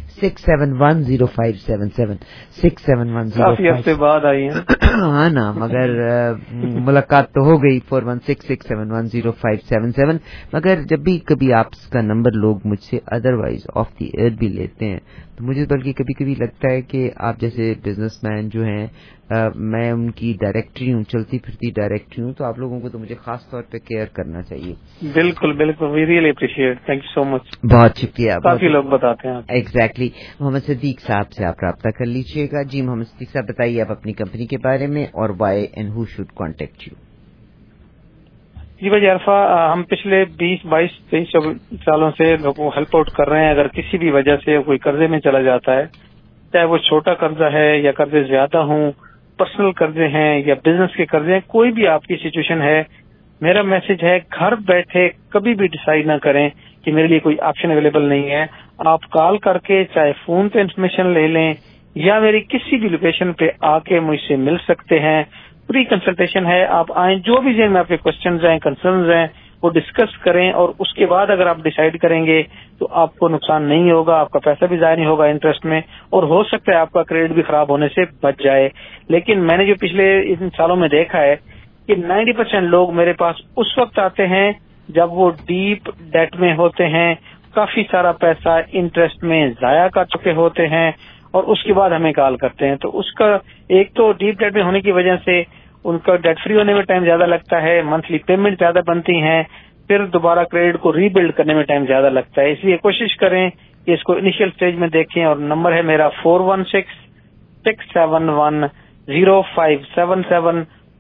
6710577 67105 سے بعد آئی ہیں. ہاں نا، مگر ملاقات تو ہو گئی. 416-6710577. مگر جب بھی کبھی آپ کا نمبر لوگ مجھ سے ادروائز آف دی ایئر بھی لیتے ہیں تو مجھے بلکہ کبھی کبھی لگتا ہے کہ آپ جیسے بزنس مین جو ہیں، میں ان کی ڈائریکٹری ہوں، چلتی پھرتی ڈائریکٹری ہوں، تو آپ لوگوں کو تو مجھے خاص طور پہ کیئر کرنا چاہیے. بالکل بالکل، we really appreciate, thank you so much. بہت شکریہ. کافی لوگ بتاتے ہیں. ایگزیکٹلی. محمد صدیق صاحب سے آپ رابطہ کر لیجیے گا. جی محمد صدیق صاحب بتائیے آپ اپنی کمپنی کے بارے میں اور why and who should contact you. جی بھائی عرفہ، ہم پچھلے 20-22-23 سالوں سے لوگوں کو ہیلپ آؤٹ کر رہے ہیں. اگر کسی بھی وجہ سے کوئی قرضے میں چلا جاتا ہے، چاہے وہ چھوٹا قرضہ ہے یا قرضے زیادہ ہوں، پرسنل قرضے ہیں یا بزنس کے قرضے ہیں، کوئی بھی آپ کی سچویشن ہے، میرا میسج ہے گھر بیٹھے کبھی بھی ڈیسائیڈ نہ کریں کہ میرے لیے کوئی آپشن اویلیبل نہیں ہے. آپ کال کر کے چاہے فون پہ انفارمیشن لے لیں یا میری کسی بھی لوکیشن پہ آ کے مجھ سے مل سکتے ہیں. پری کنسلٹیشن ہے، آپ آئیں، جو بھی ذہن میں آپ کے کوشچنز ہیں، کنسرنز ہیں، وہ ڈسکس کریں اور اس کے بعد اگر آپ ڈیسائیڈ کریں گے تو آپ کو نقصان نہیں ہوگا، آپ کا پیسہ بھی ضائع نہیں ہوگا انٹرسٹ میں، اور ہو سکتا ہے آپ کا کریڈٹ بھی خراب ہونے سے بچ جائے. لیکن میں نے جو پچھلے ان سالوں میں دیکھا ہے کہ 90% لوگ میرے پاس اس وقت آتے ہیں جب وہ ڈیپ ڈیٹ میں ہوتے ہیں، کافی سارا پیسہ انٹرسٹ میں ضائع کر چکے ہوتے ہیں اور اس کے بعد ہمیں کال کرتے ہیں. تو اس کا ایک تو ڈیپ ڈیٹ میں ہونے کی وجہ سے ان کا ڈیٹ فری ہونے میں ٹائم زیادہ لگتا ہے، منتھلی پیمنٹ زیادہ بنتی ہیں، پھر دوبارہ کریڈٹ کو ری بلڈ کرنے میں ٹائم زیادہ لگتا ہے. اس لیے کوشش کریں کہ اس کو انیشیل سٹیج میں دیکھیں. اور نمبر ہے میرا 416-671-0577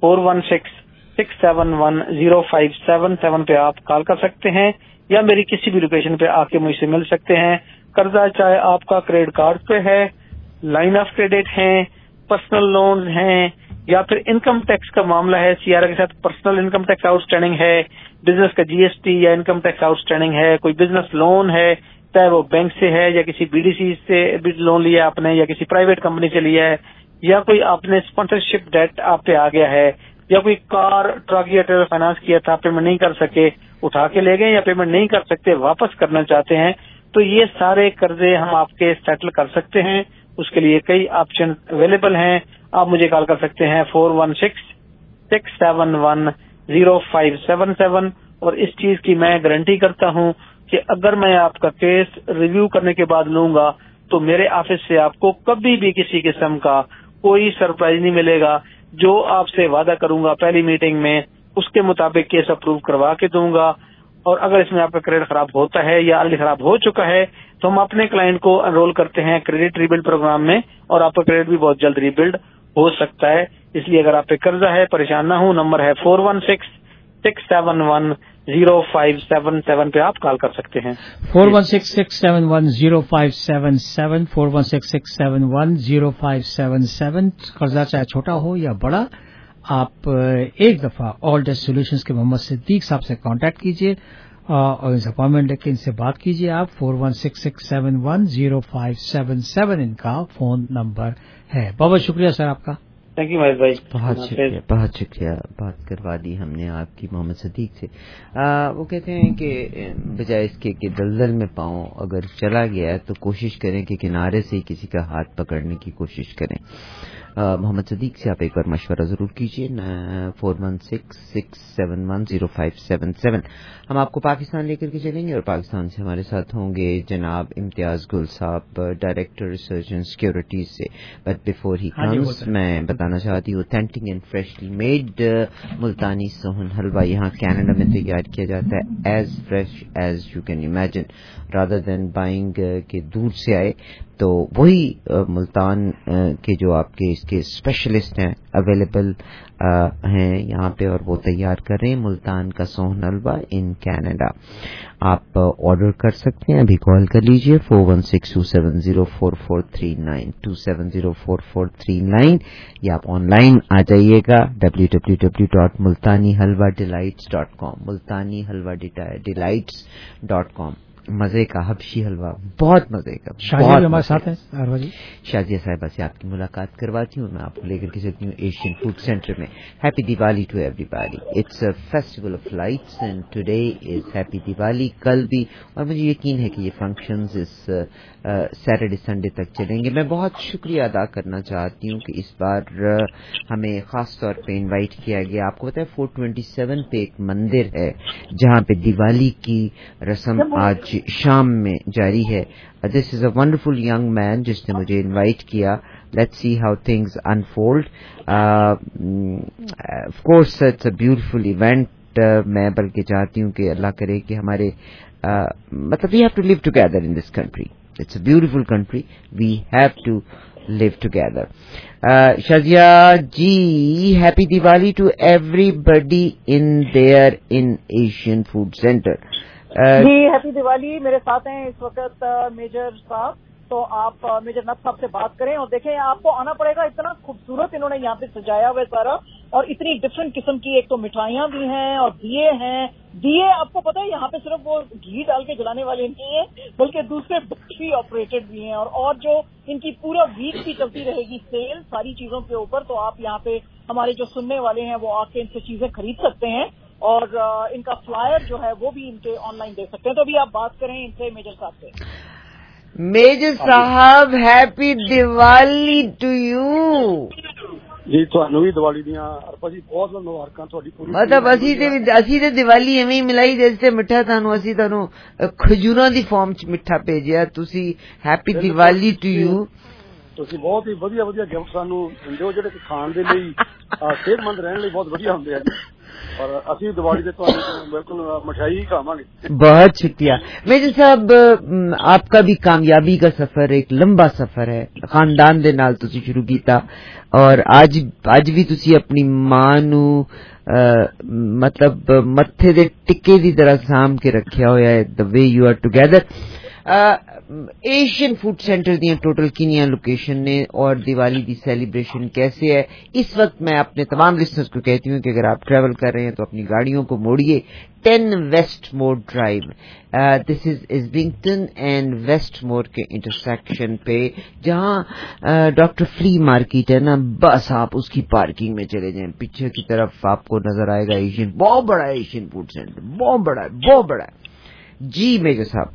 416-671-0577 پہ آپ کال کر سکتے ہیں یا میری کسی بھی لوکیشن پہ آ کے مجھ سے مل سکتے ہیں. قرضہ چاہے آپ کا کریڈٹ کارڈ پہ ہے، لائن آف کریڈٹ ہیں، پرسنل لونز ہیں या फिर इनकम टैक्स का मामला है, सीआरए के साथ पर्सनल इनकम टैक्स आउटस्टैंडिंग है, बिजनेस का जीएसटी या इनकम टैक्स आउटस्टैंडिंग है, कोई बिजनेस लोन है, चाहे वो बैंक से है या किसी बीडीसी से भी लोन लिया आपने या किसी प्राइवेट कंपनी से लिया है, या कोई आपने स्पॉन्सरशिप डेट आप पे आ गया है, या कोई कार ट्रक या ट्रेलर फाइनेंस किया था, पेमेंट नहीं कर सके, उठा के ले गए, या पेमेंट नहीं कर सकते वापस करना चाहते हैं, तो ये सारे कर्जे हम आपके सेटल कर सकते हैं। उसके लिए कई ऑप्शन अवेलेबल हैं। आप मुझे कॉल कर सकते हैं 416-671-0577 और इस चीज की मैं गारंटी करता हूं कि अगर मैं आपका केस रिव्यू करने के बाद लूंगा तो मेरे ऑफिस से आपको कभी भी किसी किस्म का कोई सरप्राइज नहीं मिलेगा। जो आपसे वादा करूंगा पहली मीटिंग में उसके मुताबिक केस अप्रूव करवा के दूंगा। और अगर इसमें आपका क्रेडिट खराब होता है या ऑलरेडी खराब हो चुका है तो हम अपने क्लाइंट को एनरोल करते हैं क्रेडिट रीबिल्ड प्रोग्राम में और आपका क्रेडिट भी बहुत जल्द रीबिल्ड हो सकता है। इसलिए अगर आप पे कर्जा है, परेशान ना हो, नंबर है 416-671-0577 पे आप कॉल कर सकते हैं। 416-671-0577 416-671-0577। कर्जा चाहे छोटा हो या बड़ा, आप एक दफा ऑल डेट सॉल्यूशंस के मोहम्मद सिद्दीक साहब से कांटेक्ट कीजिए और इस अपॉइंटमेंट लेके इनसे बात कीजिए। आप 416-671-0577 इनका फोन नंबर है। बहुत शुक्रिया सर आपका। थैंक यू महेश भाई, बहुत शुक्रिया। बात करवा दी हमने आपकी मोहम्मद सिद्दीक से। वो कहते हैं कि बजाय इसके कि दलदल में पाँव अगर चला गया है तो कोशिश करें कि किनारे से ही किसी का हाथ पकड़ने की कोशिश करें। मोहम्मद सिद्दीक से आप एक बार मशवरा जरूर कीजिए। 416-671-0577। हम आपको पाकिस्तान लेकर के चलेंगे और पाकिस्तान से हमारे साथ होंगे जनाब इम्तियाज गुल साहब, डायरेक्टर रिसर्च एंड सिक्योरिटीज से। बट बिफोर ही कम्स मैं बताना चाहती हूँ authentic and freshly made Multani sohan halwa यहाँ कनाडा में तैयार किया जाता है, as fresh as you can imagine, rather than buying के दूर से आए। तो वही मुल्तान के जो आपके इसके स्पेशलिस्ट हैं अवेलेबल हैं यहाँ पे और वो तैयार कर रहे हैं मुल्तान का सोहन हलवा इन कनाडा। आप ऑर्डर कर सकते हैं, अभी कॉल कर लीजिए 416-270-4439 270-4439 या आप ऑनलाइन आ जाइएगा www.multanihalwadelights.com multanihalwadelights.com। मजे का हबशी हलवा, बहुत मजे का। शाजिया हमारे साथ हैं। शाजिया साहिबा से आपकी मुलाकात करवाती हूँ, मैं आपको लेकर के चलती हूँ एशियन फूड सेंटर में। Happy Diwali to everybody. It's a festival of lights and today is happy Diwali. कल भी, और मुझे यकीन है कि ये फंक्शंस इस सैटरडे संडे तक चलेंगे। मैं बहुत शुक्रिया अदा करना चाहती हूँ कि इस बार हमें खास तौर पे इनवाइट किया गया। आपको पता है 427 पे एक मंदिर है जहाँ पे दिवाली की रस्म आज शाम में जारी है। This is a wonderful young man जिसने मुझे इनवाइट किया। Let's see how things unfold. Of course it's a beautiful event. मैं बल्कि चाहती हूँ कि अल्लाह करे कि हमारे मतलब we have to live together in this country. It's a beautiful country, we have to live together. Shazia ji, happy Diwali to everybody in there in Asian Food Center. जी हैप्पी दिवाली। मेरे साथ हैं इस वक्त मेजर साहब, तो आप major नथ साहब से बात करें और देखें आपको आना पड़ेगा। इतना खूबसूरत इन्होंने यहाँ पे सजाया हुआ है सारा, और इतनी डिफरेंट किस्म की एक तो मिठाइयाँ भी हैं और दिए हैं। दिए आपको पता है यहाँ पे सिर्फ वो घी डाल के जलाने वाले नहीं है, बल्कि दूसरे बैटरी ऑपरेटेड भी हैं। और जो इनकी पूरा वीक की चलती रहेगी सेल सारी चीजों के ऊपर, तो आप यहाँ पे हमारे जो सुनने वाले हैं वो आके इनसे चीजें खरीद सकते हैं और इनका फ्लायर जो है वो भी इनके ऑनलाइन दे सकते हैं। तो अभी आप बात करें इनसे मेजर साहब से। मेजर साहब हैप्पी दिवाली टू यू जी। ਤੁਹਾਨੂੰ ਵੀ ਦੀਵਾਲੀ ਦੀਆਂ ਭਾਜੀ ਬਹੁਤ ਬਹੁਤ ਮੁਬਾਰਕਾਂ ਤੁਹਾਡੀ ਪੂਰੀ। मतलब ਅਸੀਂ ਤੇ ਦੀਵਾਲੀ ਐਵੇਂ ਹੀ ਮਿਲਾਈ ਜਿਵੇਂ ਮਿੱਠਾ ਅਸੀਂ ਤੁਹਾਨੂੰ ਖਜੂਰਾਂ ਦੀ ਫਾਰਮ ਚ ਮਿੱਠਾ ਭੇਜਿਆ, ਤੁਸੀਂ ਹੈਪੀ ਦੀਵਾਲੀ ਟੂ ਯੂ। ਤੁਸੀਂ ਬਹੁਤ ਹੀ ਵਧੀਆ ਗਿਫਟ ਸਾਨੂੰ ਦਿੰਦੇ ਹੋ ਜਿਹੜੇ ਖਾਣ ਦੇ ਲਈ ਸਿਹਤਮੰਦ ਰਹਿਣ ਲਈ ਬਹੁਤ ਵਧੀਆ ਹੁੰਦੇ ਆ ਜੀ। और ਅਸੀਂ दिवाली से बिल्कुल मिठाई ही खावांगे। बहुत शुक्रिया मेजर साहब। आपका भी कामयाबी का सफर एक लंबा सफर है, खानदान दे नाल तुसी शुरू कीता और आज भी तुसी अपनी मां नू मतलब मत्थे दे टिक्के दी तरह साम के रखिया होया है। The way you are together. Asian food centre دیاں ٹوٹل کنیاں لوکیشن نے اور دیوالی دی سیلیبریشن کیسے ہے اس وقت؟ میں اپنے تمام لسنرز کو کہتی ہوں کہ اگر آپ ٹریول کر رہے ہیں تو اپنی گاڑیوں کو موڑیے 10 Westmore drive. This is Islington and Westmore کے انٹرسیکشن پہ جہاں ڈاکٹر فلی مارکیٹ ہے نا، بس آپ اس کی پارکنگ میں چلے جائیں، پیچھے کی طرف آپ کو نظر آئے گا ایشین، بہت بڑا ایشین فوڈ سینٹر، بہت بڑا ہے، بہت بڑا ہے. جی میجر صاحب.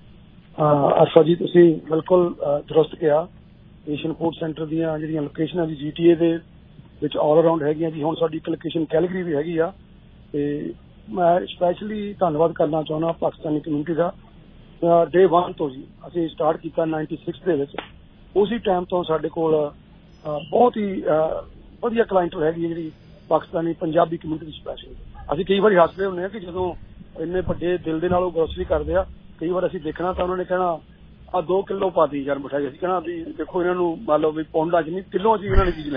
ارفا جی تسی بالکل درست کیا. ایشین فوڈ سینٹر دیاں جڑیاں لوکیشناں جی GTA دے وچ آل اراؤنڈ ਹੈਗੀਆਂ ਜੀ. ਹੁਣ ਸਾਡੀ ਇੱਕ ਲੋਕੇਸ਼ਨ ਕੈਲਗਰੀ ਵੀ ਹੈਗੀ ਆ ਤੇ ਮੈਂ ਸਪੈਸ਼ਲੀ ਧੰਨਵਾਦ ਕਰਨਾ ਚਾਹੁੰਦਾ ਪਾਕਿਸਤਾਨੀ ਕਮਿਊਨਿਟੀ ਦਾ. ਡੇ 1 ਤੋਂ ਜੀ ਅਸੀਂ ਸਟਾਰਟ ਕੀਤਾ 96 ਦੇ ਵਿੱਚ. ਉਸੇ ਟਾਈਮ ਤੋਂ ਸਾਡੇ ਕੋਲ ਬਹੁਤ ਹੀ ਵਧੀਆ ਕਲਾਇੰਟਲ ਹੈਗੀ ਜਿਹੜੀ ਪਾਕਿਸਤਾਨੀ ਪੰਜਾਬੀ ਕਮਿਊਨਿਟੀ ਦੀ ਸਪੈਸ਼ਲ. ਅਸੀਂ ਕਈ ਵਾਰੀ ਹੱਸਦੇ ਹੁੰਦੇ ਹਾਂ ਕਿ ਜਦੋਂ ਇੰਨੇ ਵੱਡੇ ਦਿਲ ਦੇ ਨਾਲ ਉਹ ਗਰੋਸਰੀ ਕਰਦੇ ਆ, ਕਈ ਵਾਰ ਅਸੀਂ ਦੇਖਣਾ ਤਾਂ ਉਹਨਾਂ ਨੇ ਕਹਿਣਾ ਆ 2 ਕਿਲੋ ਪਾ ਦੀ ਯਾਰ ਮਿਠਾਈ. ਅਸੀਂ ਕਹਿਣਾ ਵੀ ਦੇਖੋ ਇਹਨਾਂ ਨੂੰ ਮੰਨ ਲਓ ਵੀ ਪੌਂਡਾਂ 'ਚ ਨਹੀਂ ਕਿਲੋ 'ਚ ਇਹਨਾਂ ਨੇ ਚੀਜ਼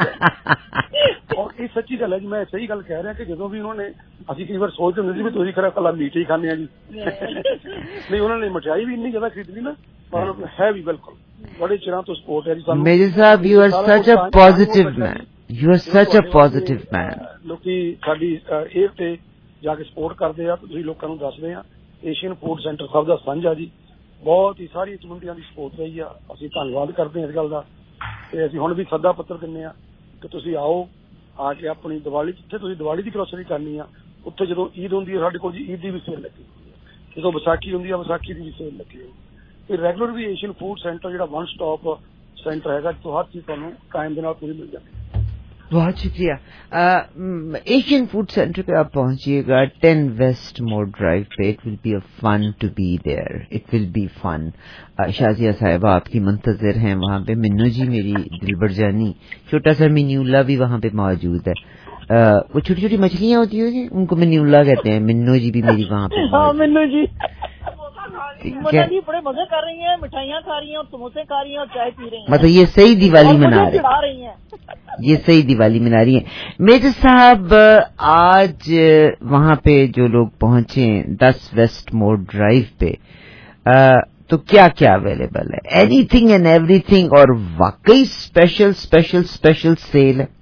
ਲੈਣੀ. ਔਰ ਇਹ ਸੱਚੀ ਗੱਲ ਹੈ ਜੀ, ਮੈਂ ਸਹੀ ਗੱਲ ਕਹਿ ਰਿਹਾ ਕਿ ਜਦੋਂ ਵੀ ਉਹਨਾਂ ਨੇ, ਅਸੀਂ ਕਈ ਵਾਰ ਸੋਚਦੇ ਹੁੰਦੇ ਸੀ ਵੀ ਤੁਸੀਂ ਖਰਾ ਕੱਲਾ ਮੀਟ ਹੀ ਖਾਂਦੇ ਆ ਜੀ, ਨਹੀਂ ਉਹਨਾਂ ਨੇ ਮਠਿਆਈ ਵੀ ਇੰਨੀ ਜ਼ਿਆਦਾ ਖਰੀਦਣੀ ਨਾ, ਪਰ ਹੈ ਵੀ ਬਿਲਕੁਲ ਬੜੇ ਚਿਰਾਂ ਤੋਂ ਸਪੋਰਟ ਹੈ ਜੀ ਸਾਨੂੰ. Major Sahib you are such a positive man, you are such a positive ਮੈਨ. ਲੋਕੀ ਸਾਡੀ ਇਹ ਤੇ ਜਾ ਕੇ ਸਪੋਰਟ ਕਰਦੇ ਆ, ਤੁਸੀਂ ਲੋਕਾਂ ਨੂੰ ਦੱਸਦੇ ਆ. ਏਸ਼ੀਅਨ ਫੂਡ ਸੈਂਟਰ ਸਭ ਦਾ ਸਾਂਝਾ ਜੀ, ਬਹੁਤ ਹੀ ਸਾਰੀ ਕਮਿਊਨਿਟੀਆਂ ਦੀ ਸਪੋਰਟ ਰਹੀ ਆ. ਅਸੀਂ ਧੰਨਵਾਦ ਕਰਦੇ ਹਾਂ ਇਸ ਗੱਲ ਦਾ ਤੇ ਅਸੀਂ ਹੁਣ ਵੀ ਸੱਦਾ ਪੱਤਰ ਦਿੰਦੇ ਆ ਕਿ ਤੁਸੀਂ ਆਓ, ਆ ਕੇ ਆਪਣੀ ਦੀਵਾਲੀ, ਜਿੱਥੇ ਤੁਸੀਂ ਦੀਵਾਲੀ ਦੀ ਗਰੋਸਰੀ ਕਰਨੀ ਆ ਉੱਥੇ ਜਦੋਂ ਈਦ ਹੁੰਦੀ ਹੈ ਸਾਡੇ ਕੋਲ ਜੀ ਈਦ ਦੀ ਵੀ ਸੇਲ ਲੱਗੀ ਹੋਈ ਹੈ, ਜਦੋਂ ਵਿਸਾਖੀ ਹੁੰਦੀ ਆ ਵਿਸਾਖੀ ਦੀ ਵੀ ਸੇਲ ਲੱਗੀ ਹੋਈ ਹੈ. ਤੇ ਰੈਗੂਲਰ ਵੀ ਏਸ਼ੀਅਨ ਫੂਡ ਸੈਂਟਰ ਜਿਹੜਾ 1 ਸਟਾਪ سینٹر ہے گا تو ہر چیز تمہیں ٹائم دینا پوری مل جائے. بہت شکریہ. ایشین فوڈ سینٹر پہ آپ پہنچیے گا 10 ویسٹ مور ڈرائیو پہ. It will be a fun to be there, it will be fun. Shazia صاحبہ آپ کی منتظر ہیں وہاں پہ. منو جی میری دلبر جانی, چھوٹا سا منیولا بھی وہاں پہ موجود ہے. وہ چھوٹی چھوٹی مچھلیاں ہوتی ہیں ان کو منیولا کہتے ہیں. منو جی بھی میری وہاں پہ. ہاں منو جی جی بڑے مزے کر رہی ہیں, مٹھائیاں کھا رہی ہیں اور سموسے کھا رہی ہیں اور چائے پی رہی ہیں. مطلب یہ صحیح دیوالی منا رہی ہیں, یہ صحیح دیوالی منا رہی ہیں. میجر صاحب آج وہاں پہ جو لوگ پہنچے 10 ویسٹ مور ڈرائیو پہ, تو کیا کیا اویلیبل ہے؟ Anything and everything, اور واقعی اسپیشل اسپیشل اسپیشل سیل ہے.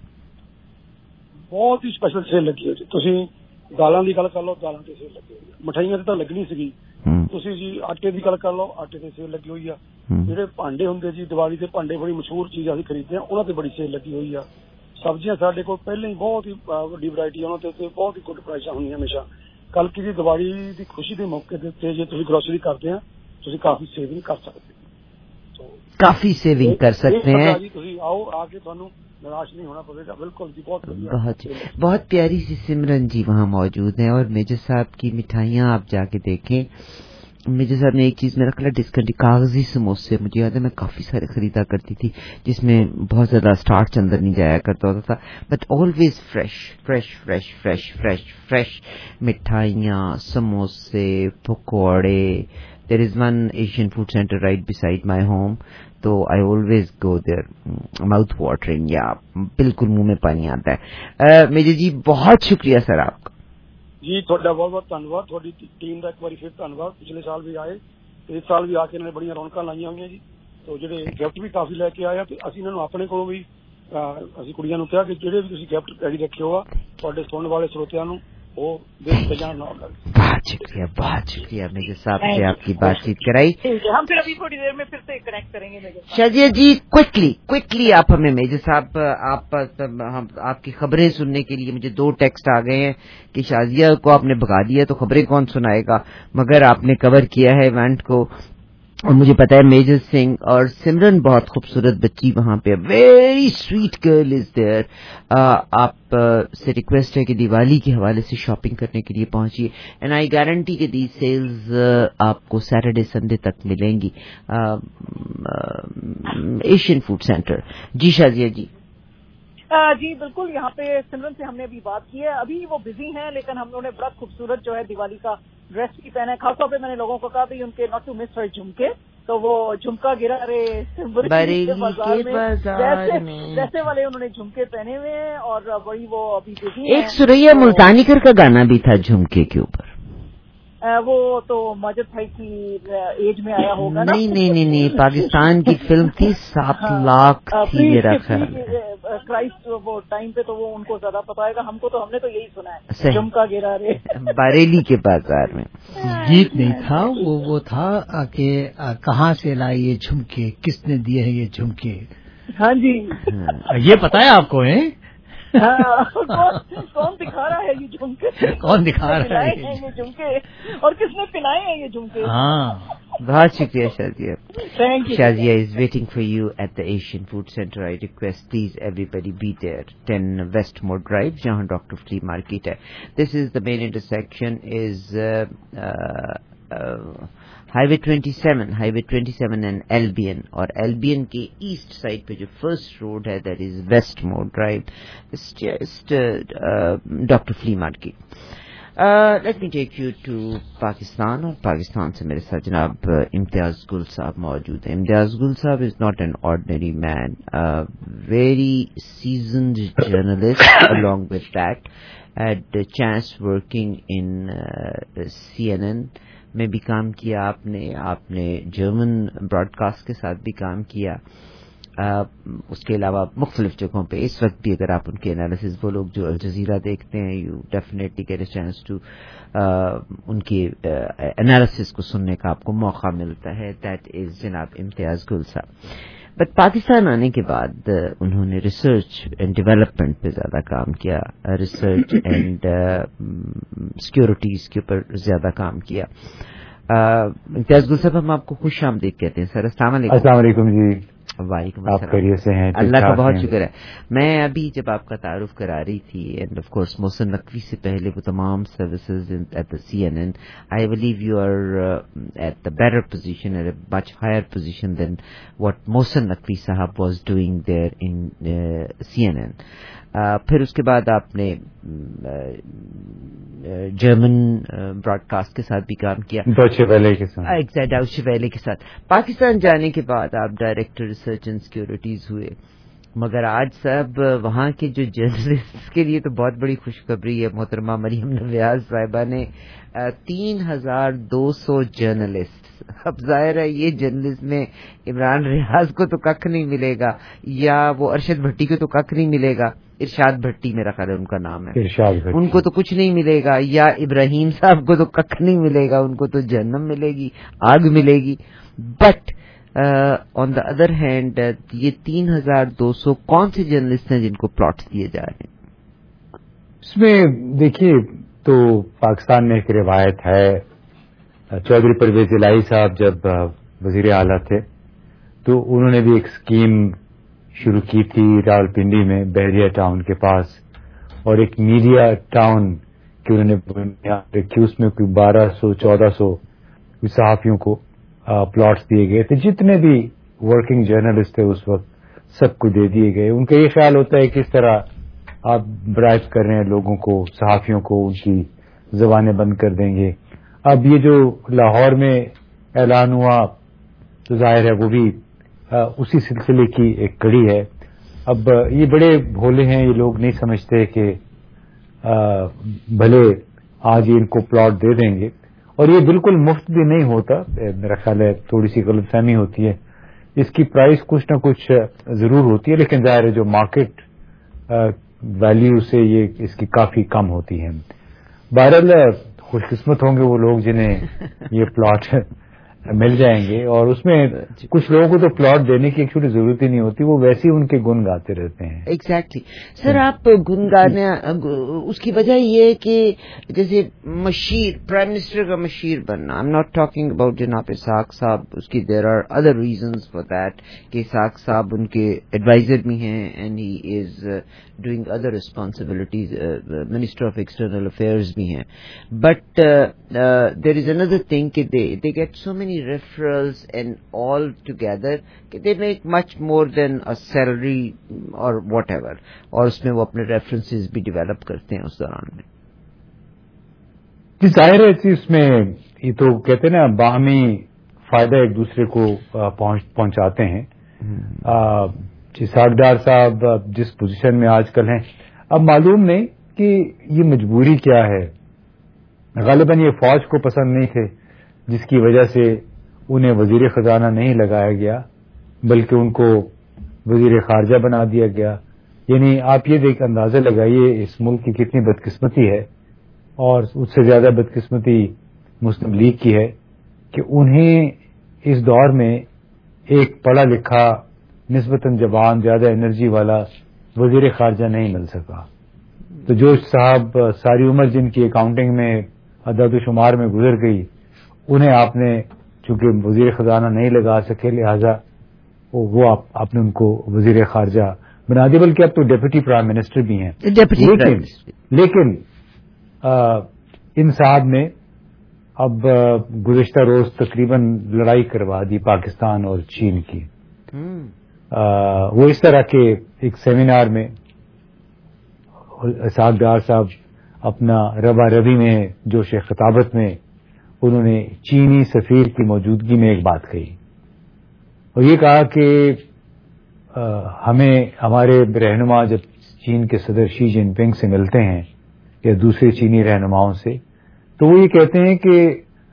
بہت ہی اسپیشل سیل لگی ہے جی. تسی دالاں دی گل کر لو, دالاں تے سیل لگی ہوئی ہے. مٹھائیاں تے تاں لگنی سی. تسی جی آٹے دی گل کر لو, آٹے تے سیل لگی ہوئی ہے. جہے بھانڈے ہوندے جی دیوالی دے بھانڈے, بڑی مشہور چیز اسی خریدتے ہیں, انہاں تے بڑی سیل لگی ہوئی ہے. سبزیاں ساڈے کول پہلے ہی بہت ہی وڈی ورائٹی انہاں تے بہت ہی گڈ پرائساں ہوندیاں ہمیشہ. کل کی جی دیوالی دی خوشی دے موقع تے جے تسی گروسری کرتے ہیں تسی کافی سیونگ کر سکتے ہیں. کافی سیونگ کر سکتے ہیں. تسی آؤ, آ کے تھانوں نراش نہیں ہونا پڑے گا. بالکل جی, بہت پیاری سی سمرن جی وہاں موجود ہیں. اور میجر صاحب کی مٹھائیاں آپ جا کے دیکھیں. میجر صاحب نے ایک چیز میں رکھ لا, ڈسکنٹی کاغذی سموسے. مجھے یاد ہے میں کافی سارے خریدا کرتی تھی جس میں بہت زیادہ اسٹارچ اندر نہیں جایا کرتا ہوتا تھا, but always fresh fresh fresh fresh fresh fresh مٹھائیاں, سموسے, پکوڑے. There is one Asian food center right beside my home, تو I always go there. Mouth watering, یا بالکل منہ میں پانی آتا ہے. میجر جی بہت شکریہ سر آپ کا. جی تھوڑا بہت بہت دھنواد. تھوڑی ٹیم کا ایک بار پھر دھنواد. پچھلے سال بھی آئے, اس سال بھی آ کے انہوں نے بڑی رونقاں لائیاں ہوئی ہیں جی. تو جڑے گفٹ بھی کافی لے کے آیا, تو اسی انہوں نے اپنے کو بھی اسی کڑیاں نو کہا کہ جڑے بھی تسی گفٹ ریڈی رکھے ہوا تھوڑے سننے والے سروتیاں نو وہ دیکھ کے جان نہ ہوگا. بہت شکریہ, بہت شکریہ میجر صاحب سے آپ کی بات چیت کرائی. ہم پھر ابھی تھوڑی دیر میں پھر سے کنیکٹ کریں گے. شازیہ جی کوئکلی آپ ہمیں, میجر صاحب آپ کی خبریں سننے کے لیے مجھے 2 ٹیکسٹ آ گئے ہیں کہ شازیہ کو آپ نے بھگا دیا تو خبریں کون سنائے گا, مگر آپ نے کور کیا ہے ایونٹ کو. اور مجھے پتا ہے میجر سنگھ اور سمرن بہت خوبصورت بچی وہاں پہ, very sweet girl is there. آپ سے ریکویسٹ ہے کہ دیوالی کے حوالے سے شاپنگ کرنے کے لیے پہنچیے, اینڈ آئی گارنٹی کہ دی سیلز آپ کو سیٹرڈے سنڈے تک ملیں گی. Asian food centre. جی شازیہ جی. جی بالکل, یہاں پہ سمرن سے ہم نے ابھی بات کی ہے. ابھی وہ بزی ہیں لیکن ہم لوگوں نے بڑا خوبصورت جو ہے دیوالی کا ڈریس بھی پہنا ہے. خاص طور پہ میں نے لوگوں کو کہا بھی ان کے ناٹ ٹو مس ہوئے جھمکے, تو وہ جھمکا گرا رہے ویسے والے انہوں نے جھمکے پہنے ہوئے ہیں اور وہی وہ ابھی بزی ہیں. ایک سریا ملتانی کر کا گانا بھی تھا جھمکے کے اوپر. वो तो माजिद भाई की एज में आया होगा ना? नहीं, पाकिस्तान की फिल्म थी 7 लाख थी मेरा ख्याल। क्राइस्ट वो टाइम पे तो वो उनको ज्यादा पता है, हमको तो हमने तो यही सुना है, झुमका गिरा रे बरेली के बाजार में। गीत नहीं था वो था कि कहाँ से लाए ये झुमके, किसने दिए हैं ये झुमके। हाँ जी, ये पता है आपको? है कौन दिखा रहा है ये झुमके? कौन दिखा रहा है ये झुमके, और किसने पिलाए हैं ये झुमके? हाँ, बहुत शुक्रिया Shazia. Thank you. Shazia is waiting for you at the Asian Food Center. I request please everybody be there. 10 Westmore Drive, जहाँ Dr. Flea Market है. This is the main intersection is Highway 27 and Albion, और Albion के east side पे जो first road है that is Westmore Drive. It's just Dr. Flea Market. Let me take you to Pakistan, اور پاکستان سے میرے ساتھ جناب امتیاز گل صاحب موجود ہیں. امتیاز گل صاحب is not an ordinary man, a very seasoned journalist. Along with that, had the chance working in CNN میں بھی کام کیا آپ نے جرمن براڈ کاسٹ کے ساتھ بھی کام کیا. اس کے علاوہ مختلف جگہوں پہ اس وقت بھی اگر آپ ان کے انالیسز، وہ لوگ جو الجزیرہ دیکھتے ہیں، you definitely get a chance to ان کے انالیسز کو سننے کا آپ کو موقع ملتا ہے. دیٹ از جناب امتیاز گل صاحب. بٹ پاکستان آنے کے بعد انہوں نے ریسرچ اینڈ ڈیولپمنٹ پہ زیادہ کام کیا، ریسرچ اینڈ سیکورٹیز کے اوپر زیادہ کام کیا. امتیاز گل صاحب، ہم آپ کو خوش آمدید کہتے ہیں. سر السلام علیکم. السلام علیکم جی. وعلیکم آپ خیریت سے ہیں؟ اللہ کا بہت شکر ہے. میں ابھی جب آپ کا تعارف کرا رہی تھی، and of course Mohsin Naqvi سے پہلے وہ تمام services at the CNN, I believe you are at the better position, at a much higher position than what Mohsin Naqvi sahab was doing there in CNN. پھر اس کے بعد آپ نے جرمن براڈ کاسٹ کے ساتھ بھی کام کیا، ڈوچے ویلے کے ساتھ. ڈوچے ویلے کے ساتھ. پاکستان جانے کے بعد آپ ڈائریکٹر ریسرچ اینڈ سیکورٹیز ہوئے. مگر آج صاحب وہاں کے جو جرنلسٹ کے لیے تو بہت بڑی خوشخبری ہے. محترمہ مریم نویاز صاحبہ نے 3200 جرنلسٹ. اب ظاہر ہے یہ جرنلسٹ میں عمران ریاض کو تو ککھ نہیں ملے گا، یا وہ ارشد بھٹی کو تو ککھ نہیں ملے گا. ارشاد بھٹی میرا خیال ہے ان کا نام ہے، ان کو تو کچھ نہیں ملے گا. یا ابراہیم صاحب کو تو ککھ نہیں ملے گا، ان کو تو جہنم ملے گی، آگ ملے گی. But on the other hand یہ 3200 کون سے جرنلسٹ ہیں جن کو پلاٹس دیے جا رہے ہیں؟ اس میں دیکھیے، تو پاکستان میں ایک روایت ہے، چودھری پرویز الہی صاحب جب وزیر اعلیٰ تھے تو انہوں نے بھی ایک اسکیم شروع کی تھی راولپنڈی میں، بحریہ ٹاؤن کے پاس، اور ایک میڈیا ٹاؤن کی انہوں نے بنیاد رکھی. اس میں کوئی 1200-1400 صحافیوں کو پلاٹس دیے گئے تھے. جتنے بھی ورکنگ جرنلسٹ تھے اس وقت سب کو دے دیے گئے. ان کا یہ خیال ہوتا ہے کہ کس طرح آپ برائب کر رہے ہیں لوگوں کو، صحافیوں کو، ان کی زبانیں بند کر دیں گے. اب یہ جو لاہور میں اعلان ہوا تو ظاہر ہے وہ بھی اسی سلسلے کی ایک کڑی ہے. اب یہ بڑے بھولے ہیں، یہ لوگ نہیں سمجھتے کہ بھلے آج ان کو پلاٹ دے دیں گے، اور یہ بالکل مفت بھی نہیں ہوتا. میرا خیال ہے تھوڑی سی غلط فہمی ہوتی ہے. اس کی پرائس کچھ نہ کچھ ضرور ہوتی ہے، لیکن ظاہر ہے جو مارکیٹ ویلیو سے یہ اس کی کافی کم ہوتی ہے. بہرحال خوش قسمت ہوں گے وہ لوگ جنہیں یہ پلاٹ مل جائیں گے، اور اس میں کچھ لوگوں کو تو پلاٹ دینے کی ایکچولی ضرورت ہی نہیں ہوتی، وہ ویسے ہی ان کے گن گاتے رہتے ہیں. ایگزیکٹلی سر، آپ گن گانے اس کی وجہ یہ ہے کہ جیسے مشیر، پرائم منسٹر کا مشیر بننا، I am not talking about جناب اسحاق صاحب، اس کی there are other reasons for that کہ اسحاق صاحب ان کے ایڈوائزر بھی ہیں and he is doing other responsibilities, minister of external affairs بھی ہیں. But there is another thing کہ they get so many referrals and all together they make much more than a salary or whatever, اور اس میں وہ اپنے references بھی develop کرتے ہیں اس دوران میں. جی ظاہر ہے اس میں یہ تو کہتے ہیں نا باہمی فائدہ ایک دوسرے کو پہنچاتے ہیں. جی ساگدار صاحب جس پوزیشن میں آج کل ہیں، اب معلوم نہیں کہ یہ مجبوری کیا ہے غالباً یہ فوج کو پسند نہیں تھے، جس کی وجہ سے انہیں وزیر خزانہ نہیں لگایا گیا بلکہ ان کو وزیر خارجہ بنا دیا گیا. یعنی آپ یہ دیکھ اندازہ لگائیے اس ملک کی کتنی بدقسمتی ہے، اور اس سے زیادہ بدقسمتی مسلم لیگ کی ہے کہ انہیں اس دور میں ایک پڑھا لکھا نسبتاً جوان زیادہ انرجی والا وزیر خارجہ نہیں مل سکا. تو جوش صاحب ساری عمر جن کی اکاؤنٹنگ میں اعداد و شمار میں گزر گئی، انہیں آپ نے چونکہ وزیر خزانہ نہیں لگا سکے لہذا وہ آپ نے ان کو وزیر خارجہ بنا دیا، بلکہ اب تو ڈپٹی پرائم منسٹر بھی ہیں. لیکن ان صاحب نے اب گزشتہ روز تقریباً لڑائی کروا دی پاکستان اور چین کی. وہ اس طرح کے ایک سیمینار میں اسحاق ڈار صاحب اپنا ربا ربی میں جوش خطابت میں انہوں نے چینی سفیر کی موجودگی میں ایک بات کہی اور یہ کہا کہ ہمیں ہمارے رہنما جب چین کے صدر شی جن پنگ سے ملتے ہیں یا دوسرے چینی رہنماؤں سے تو وہ یہ کہتے ہیں کہ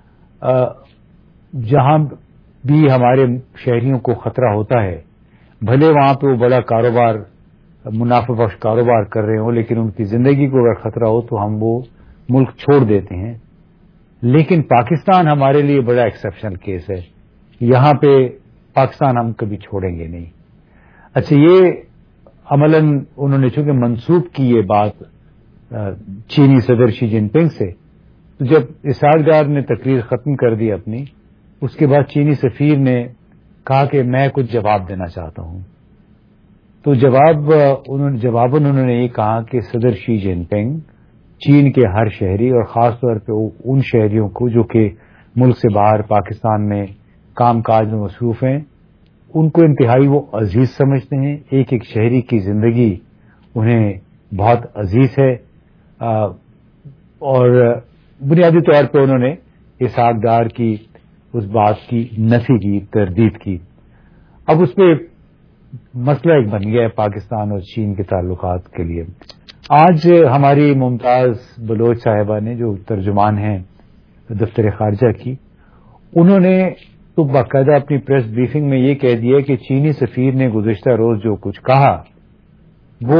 جہاں بھی ہمارے شہریوں کو خطرہ ہوتا ہے بھلے وہاں پہ وہ بڑا کاروبار منافع بخش کاروبار کر رہے ہوں لیکن ان کی زندگی کو اگر خطرہ ہو تو ہم وہ ملک چھوڑ دیتے ہیں. لیکن پاکستان ہمارے لیے بڑا ایکسیپشنل کیس ہے، یہاں پہ پاکستان ہم کبھی چھوڑیں گے نہیں. اچھا، یہ عملاً انہوں نے چونکہ منسوب کی یہ بات چینی صدر شی جن پنگ سے، تو جب اسحاق ڈار نے تقریر ختم کر دی اپنی، اس کے بعد چینی سفیر نے کہا کہ میں کچھ جواب دینا چاہتا ہوں. تو جواباً انہوں نے یہ کہا کہ صدر شی جن پنگ چین کے ہر شہری اور خاص طور پہ ان شہریوں کو جو کہ ملک سے باہر پاکستان میں کام کاج میں مصروف ہیں، ان کو انتہائی وہ عزیز سمجھتے ہیں. ایک ایک شہری کی زندگی انہیں بہت عزیز ہے، اور بنیادی طور پہ انہوں نے اسحاق ڈار کی اس بات کی نفی کی، تردید کی. اب اس پہ مسئلہ ایک بن گیا ہے پاکستان اور چین کے تعلقات کے لیے. آج ہماری ممتاز بلوچ صاحبہ نے جو ترجمان ہیں دفتر خارجہ کی، انہوں نے تو باقاعدہ اپنی پریس بریفنگ میں یہ کہہ دیا کہ چینی سفیر نے گزشتہ روز جو کچھ کہا وہ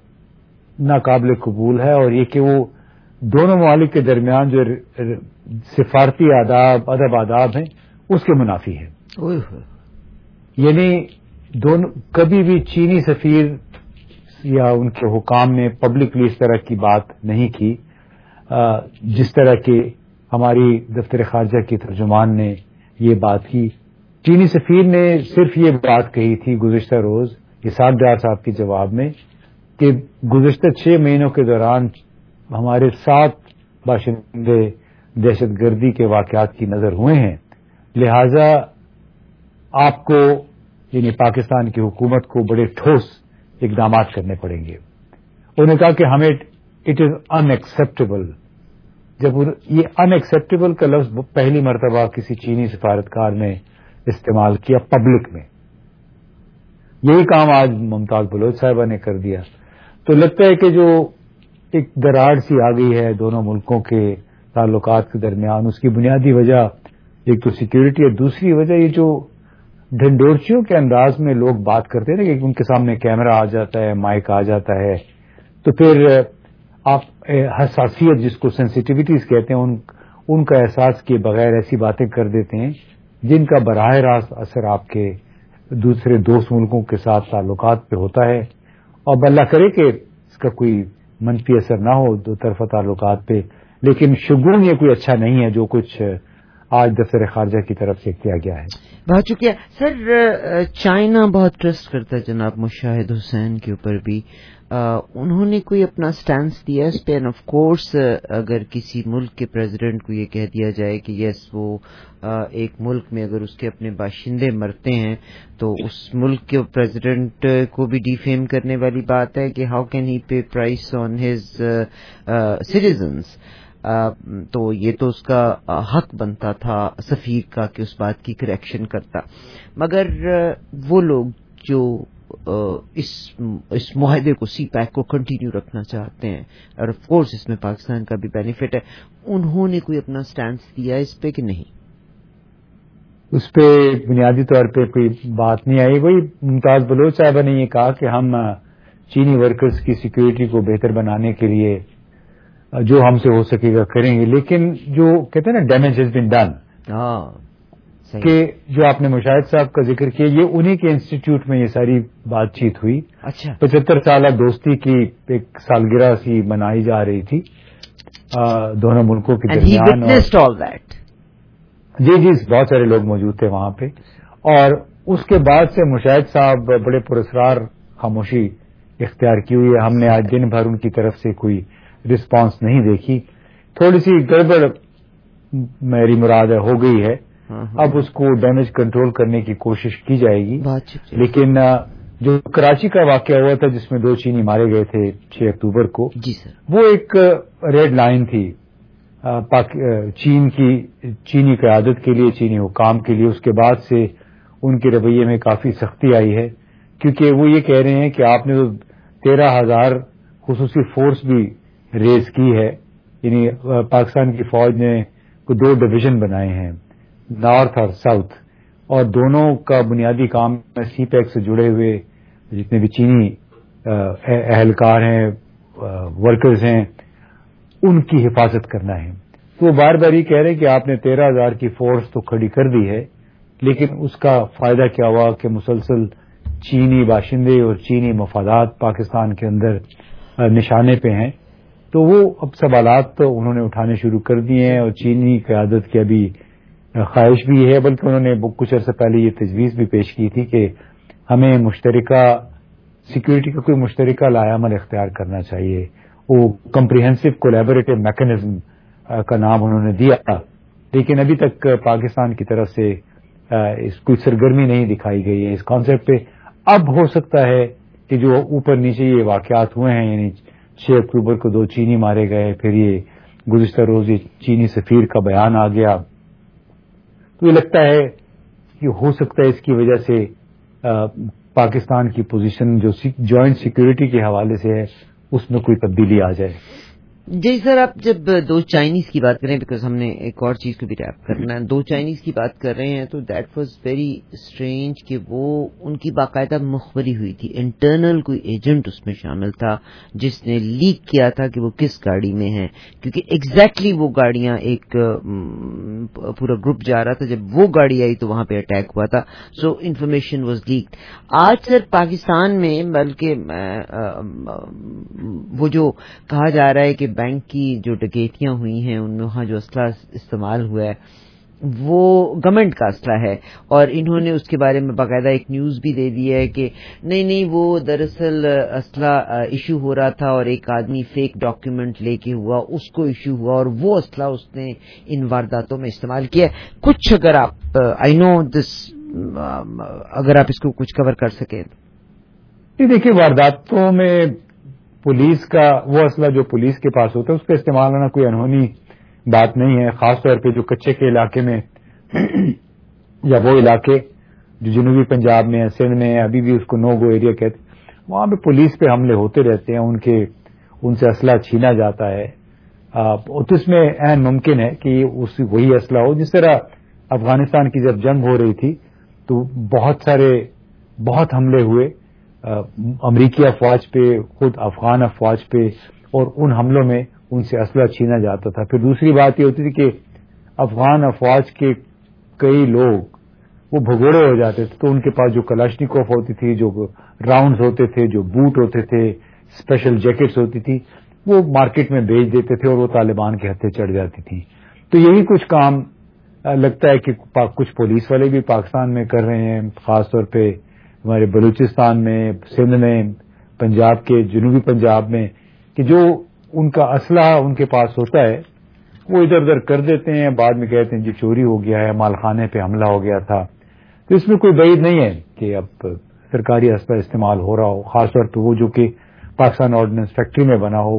ناقابل قبول ہے، اور یہ کہ وہ دونوں ممالک کے درمیان جو سفارتی ادب آداب ہیں اس کے منافی ہے. یعنی کبھی بھی چینی سفیر یا ان کے حکام نے پبلکلی اس طرح کی بات نہیں کی جس طرح کہ ہماری دفتر خارجہ کی ترجمان نے یہ بات کی. چینی سفیر نے صرف یہ بات کہی تھی گزشتہ روز اسحاق ڈار صاحب کے جواب میں کہ گزشتہ 6 مہینوں کے دوران ہمارے 7 باشندے دہشت گردی کے واقعات کی نظر ہوئے ہیں، لہذا آپ کو یعنی پاکستان کی حکومت کو بڑے ٹھوس اقدامات کرنے پڑیں گے. انہوں نے کہا کہ ہمیں اٹ از ان ایکسیپٹیبل. جب یہ ان ایکسیپٹیبل کا لفظ پہلی مرتبہ کسی چینی سفارتکار نے استعمال کیا پبلک میں، یہی کام آج ممتاز بلوچ صاحبہ نے کر دیا. تو لگتا ہے کہ جو ایک دراڑ سی آ گئی ہے دونوں ملکوں کے تعلقات کے درمیان، اس کی بنیادی وجہ ایک تو سیکیورٹی ہے، دوسری وجہ یہ جو ڈھنڈورچیوں کے انداز میں لوگ بات کرتے ہیں نا کہ ان کے سامنے کیمرہ آ جاتا ہے، مائک آ جاتا ہے، تو پھر آپ حساسیت جس کو سینسٹیوٹیز کہتے ہیں ان کا احساس کیے بغیر ایسی باتیں کر دیتے ہیں جن کا براہ راست اثر آپ کے دوسرے دوست ملکوں کے ساتھ تعلقات پہ ہوتا ہے. اور اللہ کرے کہ اس کا کوئی منفی اثر نہ ہو دو طرفہ تعلقات پہ، لیکن شگون یہ کوئی اچھا نہیں ہے جو کچھ آج دفتر خارجہ کی طرف سے کیا گیا ہے. بہت شکریہ سر. چائنا بہت ٹرسٹ کرتا ہے جناب مشاہد حسین کے اوپر بھی. انہوں نے کوئی اپنا سٹینس دیا اس پہ؟ آف کورس اگر کسی ملک کے پریزیڈنٹ کو یہ کہہ دیا جائے کہ یس وہ ایک ملک میں اگر اس کے اپنے باشندے مرتے ہیں تو اس ملک کے پریزیڈنٹ کو بھی ڈیفیم کرنے والی بات ہے کہ how can he pay price on his citizens. تو یہ تو اس کا حق بنتا تھا سفیر کا کہ اس بات کی کریکشن کرتا. مگر وہ لوگ جو اس معاہدے کو سی پیک کو کنٹینیو رکھنا چاہتے ہیں اور آف کورس اس میں پاکستان کا بھی بینیفٹ ہے. انہوں نے کوئی اپنا سٹینس دیا اس پہ کہ نہیں؟ اس پہ بنیادی طور پہ کوئی بات نہیں آئی. وہی ممتاز بلوچ صاحبہ نے یہ کہا کہ ہم چینی ورکرز کی سیکیورٹی کو بہتر بنانے کے لیے جو ہم سے ہو سکے گا کریں گے, لیکن جو کہتے ہیں نا ڈیمیج ہیز بین ڈن, کہ جو آپ نے مشاہد صاحب کا ذکر کیا یہ انہی کے انسٹیٹیوٹ میں یہ ساری بات چیت ہوئی. اچھا 75 سالہ دوستی کی ایک سالگرہ سی منائی جا رہی تھی دونوں ملکوں کے درمیان. جی بہت سارے لوگ موجود تھے وہاں پہ, اور اس کے بعد سے مشاہد صاحب بڑے پراسرار خاموشی اختیار کی ہوئی ہے. ہم نے آج دن بھر ان کی طرف سے کوئی رسپانس نہیں دیکھی. تھوڑی سی گڑبڑ میری مراد ہے ہو گئی ہے, اب اس کو ڈیمیج کنٹرول کرنے کی کوشش کی جائے گی. لیکن جو کراچی کا واقعہ ہوا تھا جس میں 2 چینی مارے گئے تھے 6 اکتوبر کو, جی سر, وہ ایک ریڈ لائن تھی چینی قیادت کے لیے, چینی حکام کے لیے. اس کے بعد سے ان کے رویے میں کافی سختی آئی ہے, کیونکہ وہ یہ کہہ رہے ہیں کہ آپ نے تو 13,000 خصوصی فورس بھی ریز کی ہے. یعنی پاکستان کی فوج نے 2 ڈویژن بنائے ہیں, نارتھ اور ساؤتھ, اور دونوں کا بنیادی کام سی پیک سے جڑے ہوئے جتنے بھی چینی اہلکار ہیں, ورکرز ہیں, ان کی حفاظت کرنا ہے. تو وہ بار بار یہ کہہ رہے ہیں کہ آپ نے 13,000 کی فورس تو کھڑی کر دی ہے, لیکن اس کا فائدہ کیا ہوا کہ مسلسل چینی باشندے اور چینی مفادات پاکستان کے اندر نشانے پہ ہیں. تو وہ اب سوالات تو انہوں نے اٹھانے شروع کر دیے ہیں, اور چینی قیادت کی ابھی خواہش بھی ہے, بلکہ انہوں نے کچھ عرصہ پہلے یہ تجویز بھی پیش کی تھی کہ ہمیں مشترکہ سیکورٹی کا کوئی مشترکہ لائحہ عمل اختیار کرنا چاہیے. وہ کمپریہنسو کولیبریٹو میکنزم کا نام انہوں نے دیا تھا, لیکن ابھی تک پاکستان کی طرف سے کوئی سرگرمی نہیں دکھائی گئی ہے اس کانسیپٹ پہ. اب ہو سکتا ہے کہ جو اوپر نیچے یہ واقعات ہوئے ہیں, یعنی 6 اکتوبر کو 2 چینی مارے گئے, پھر یہ گزشتہ روز یہ چینی سفیر کا بیان آ گیا, تو یہ لگتا ہے کہ ہو سکتا ہے اس کی وجہ سے پاکستان کی پوزیشن جو جوائنٹ سیکورٹی کے حوالے سے ہے اس میں کوئی تبدیلی آ جائے. جی سر, آپ جب 2 چائنیز کی بات کریں, بیکاز ہم نے ایک اور چیز کو بھی ریپ کرنا ہے, 2 چائنیز کی بات کر رہے ہیں, تو دیٹ واز ویری اسٹرینج کہ وہ ان کی باقاعدہ مخبری ہوئی تھی. انٹرنل کوئی ایجنٹ اس میں شامل تھا جس نے لیک کیا تھا کہ وہ کس گاڑی میں ہیں, کیونکہ ایگزیکٹلی وہ گاڑیاں ایک پورا گروپ جا رہا تھا, جب وہ گاڑی آئی تو وہاں پہ اٹیک ہوا تھا. So information was leaked. آج سر پاکستان میں بلکہ وہ جو کہا جا رہا ہے کہ بینک کی جو ڈکیتیاں ہوئی ہیں ان میں وہاں جو اسلحہ استعمال ہوا ہے وہ گورنمنٹ کا اسلحہ ہے, اور انہوں نے اس کے بارے میں باقاعدہ ایک نیوز بھی دے دی ہے کہ نہیں وہ دراصل اسلحہ ایشو ہو رہا تھا اور ایک آدمی فیک ڈاکیومنٹ لے کے ہوا, اس کو ایشو ہوا اور وہ اسلحہ اس نے ان وارداتوں میں استعمال کیا. کچھ اگر آپ آئی نو دس, اگر آپ اس کو کچھ کور کر سکیں. دیکھیے, وارداتوں میں پولیس کا وہ اسلحہ جو پولیس کے پاس ہوتا ہے اس کا استعمال ہونا کوئی انہونی بات نہیں ہے, خاص طور پہ جو کچے کے علاقے میں یا وہ علاقے جو جنوبی پنجاب میں ہے, سندھ میں ہے, ابھی بھی اس کو نو گو ایریا کہتے ہیں, وہاں پہ پولیس پہ حملے ہوتے رہتے ہیں, ان سے اسلحہ چھینا جاتا ہے. تو اس میں عین ممکن ہے کہ وہی اسلحہ ہو. جس طرح افغانستان کی جب جنگ ہو رہی تھی تو بہت حملے ہوئے امریکی افواج پہ, خود افغان افواج پہ, اور ان حملوں میں ان سے اسلحہ چھینا جاتا تھا. پھر دوسری بات یہ ہوتی تھی کہ افغان افواج کے کئی لوگ وہ بھگوڑے ہو جاتے تھے, تو ان کے پاس جو کلاشنیکوف ہوتی تھی, جو راؤنڈز ہوتے تھے, جو بوٹ ہوتے تھے, اسپیشل جیکٹس ہوتی تھی, وہ مارکیٹ میں بیچ دیتے تھے اور وہ طالبان کے ہتھے چڑھ جاتی تھی. تو یہی کچھ کام لگتا ہے کہ کچھ پولیس والے بھی پاکستان میں کر رہے ہیں, خاص طور پہ ہمارے بلوچستان میں, سندھ میں, پنجاب کے جنوبی پنجاب میں, کہ جو ان کا اسلحہ ان کے پاس ہوتا ہے وہ ادھر ادھر کر دیتے ہیں, بعد میں کہتے ہیں جی چوری ہو گیا ہے, مالخانے پہ حملہ ہو گیا تھا. تو اس میں کوئی بعید نہیں ہے کہ اب سرکاری اسلحہ استعمال ہو رہا ہو, خاص طور پہ وہ جو کہ پاکستان آرڈننس فیکٹری میں بنا ہو,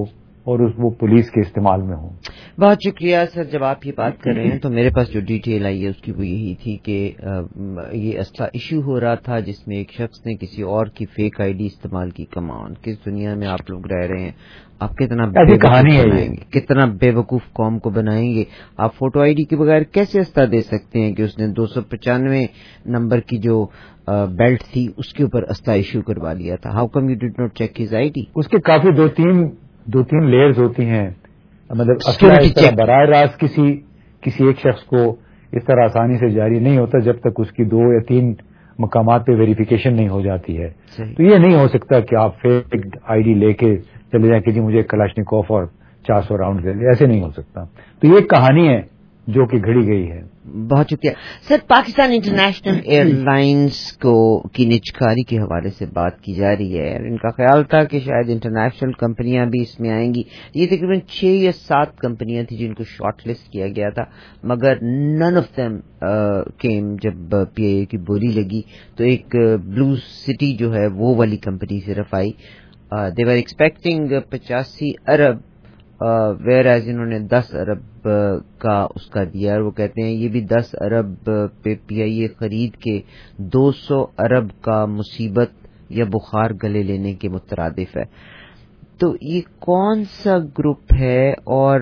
اور وہ پولیس کے استعمال میں ہوں. بہت شکریہ سر. جب آپ یہ بات کر رہے ہیں تو میرے پاس جو ڈیٹیل آئی ہے اس کی وہ یہی تھی کہ یہ اسلحہ ایشو ہو رہا تھا جس میں ایک شخص نے کسی اور کی فیک آئی ڈی استعمال کی. کمان کس دنیا میں آپ لوگ رہ رہے ہیں؟ آپ کتنا کہانی ہے، کتنا بے وقوف قوم کو بنائیں گے. آپ فوٹو آئی ڈی کے بغیر کیسے اسلحہ دے سکتے ہیں کہ اس نے 295 نمبر کی جو بیلٹ تھی اس کے اوپر اسلحہ ایشو کروا لیا تھا؟ How come you did not check his I D? اس کے کافی دو تین لیئرز ہوتی ہیں. مطلب اسلحہ براہ راست کسی ایک شخص کو اس طرح آسانی سے جاری نہیں ہوتا جب تک اس کی 2 یا 3 مقامات پہ ویریفیکیشن نہیں ہو جاتی ہے. تو یہ نہیں ہو سکتا کہ آپ فیک آئی ڈی لے کے چلے جائیں کہ جی مجھے کلاشنکوف اور 400 راؤنڈ دے دیں. ایسے نہیں ہو سکتا. تو یہ کہانی ہے جو کہ گھڑی گئی ہے. بہت شکریہ sir. Pakistan International Airlines کی نجکاری کے حوالے سے بات کی جا رہی ہے. ان کا خیال تھا کہ شاید انٹرنیشنل کمپنیاں بھی اس میں آئیں گی. یہ تقریباً 6 یا 7 کمپنیاں تھیں جن کو شارٹ لسٹ کیا گیا تھا، مگر نن آف دیم کیم. جب پی آئی اے کی بولی لگی تو ایک بلو سٹی جو ہے وہ والی کمپنی صرف آئی. دے ور ایکسپیکٹنگ 85 ارب ویئر ایز انہوں نے 10 ارب کا اس کا دیا. اور وہ کہتے ہیں یہ بھی 10 ارب پہ پی آئی اے خرید کے 200 ارب کا مصیبت یا بخار گلے لینے کے مترادف ہے. تو یہ کون سا گروپ ہے اور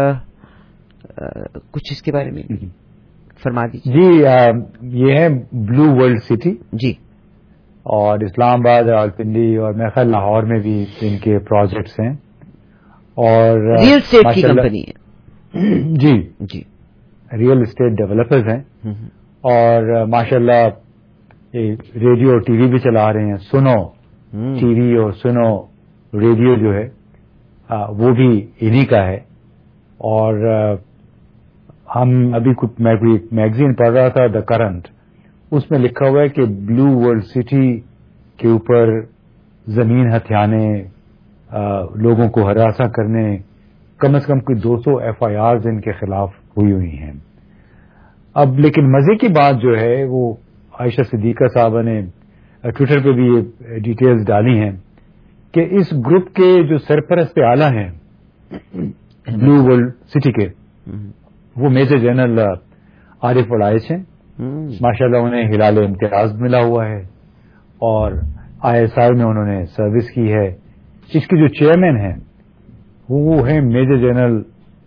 کچھ اس کے بارے میں فرما دیجیے. جی یہ ہے بلو ورلڈ سٹی. جی. اور اسلام آباد، راولپنڈی اور میرے خیال لاہور میں بھی ان کے پروجیکٹس ہیں. اور ریئل اسٹیٹ کی کمپنی ہے. جی جی ریئل اسٹیٹ ڈیولپرز ہیں. اور ماشاءاللہ ریڈیو اور ٹی وی بھی چلا رہے ہیں. سنو ٹی وی اور سنو ریڈیو جو ہے وہ بھی انہی کا ہے. اور ہم ابھی کچھ میگزین پڑھ رہا تھا دا کرنٹ، اس میں لکھا ہوا ہے کہ بلو ورلڈ سٹی کے اوپر زمین ہتھیانے، لوگوں کو ہراساں کرنے، کم از کم کوئی 200 FIRs ان کے خلاف ہوئی ہیں. اب لیکن مزے کی بات جو ہے وہ عائشہ صدیقہ صاحبہ نے ٹویٹر پہ بھی یہ ڈیٹیلز ڈالی ہیں کہ اس گروپ کے جو سرپرست اعلیٰ ہیں بلو ورلڈ سٹی کے، وہ میجر جنرل عارف وڑائچ ہیں. ماشاءاللہ انہیں ہلال امتیاز ملا ہوا ہے اور ISI میں انہوں نے سروس کی ہے. اس کے جو چیئرمین ہیں وہ ہیں میجر جنرل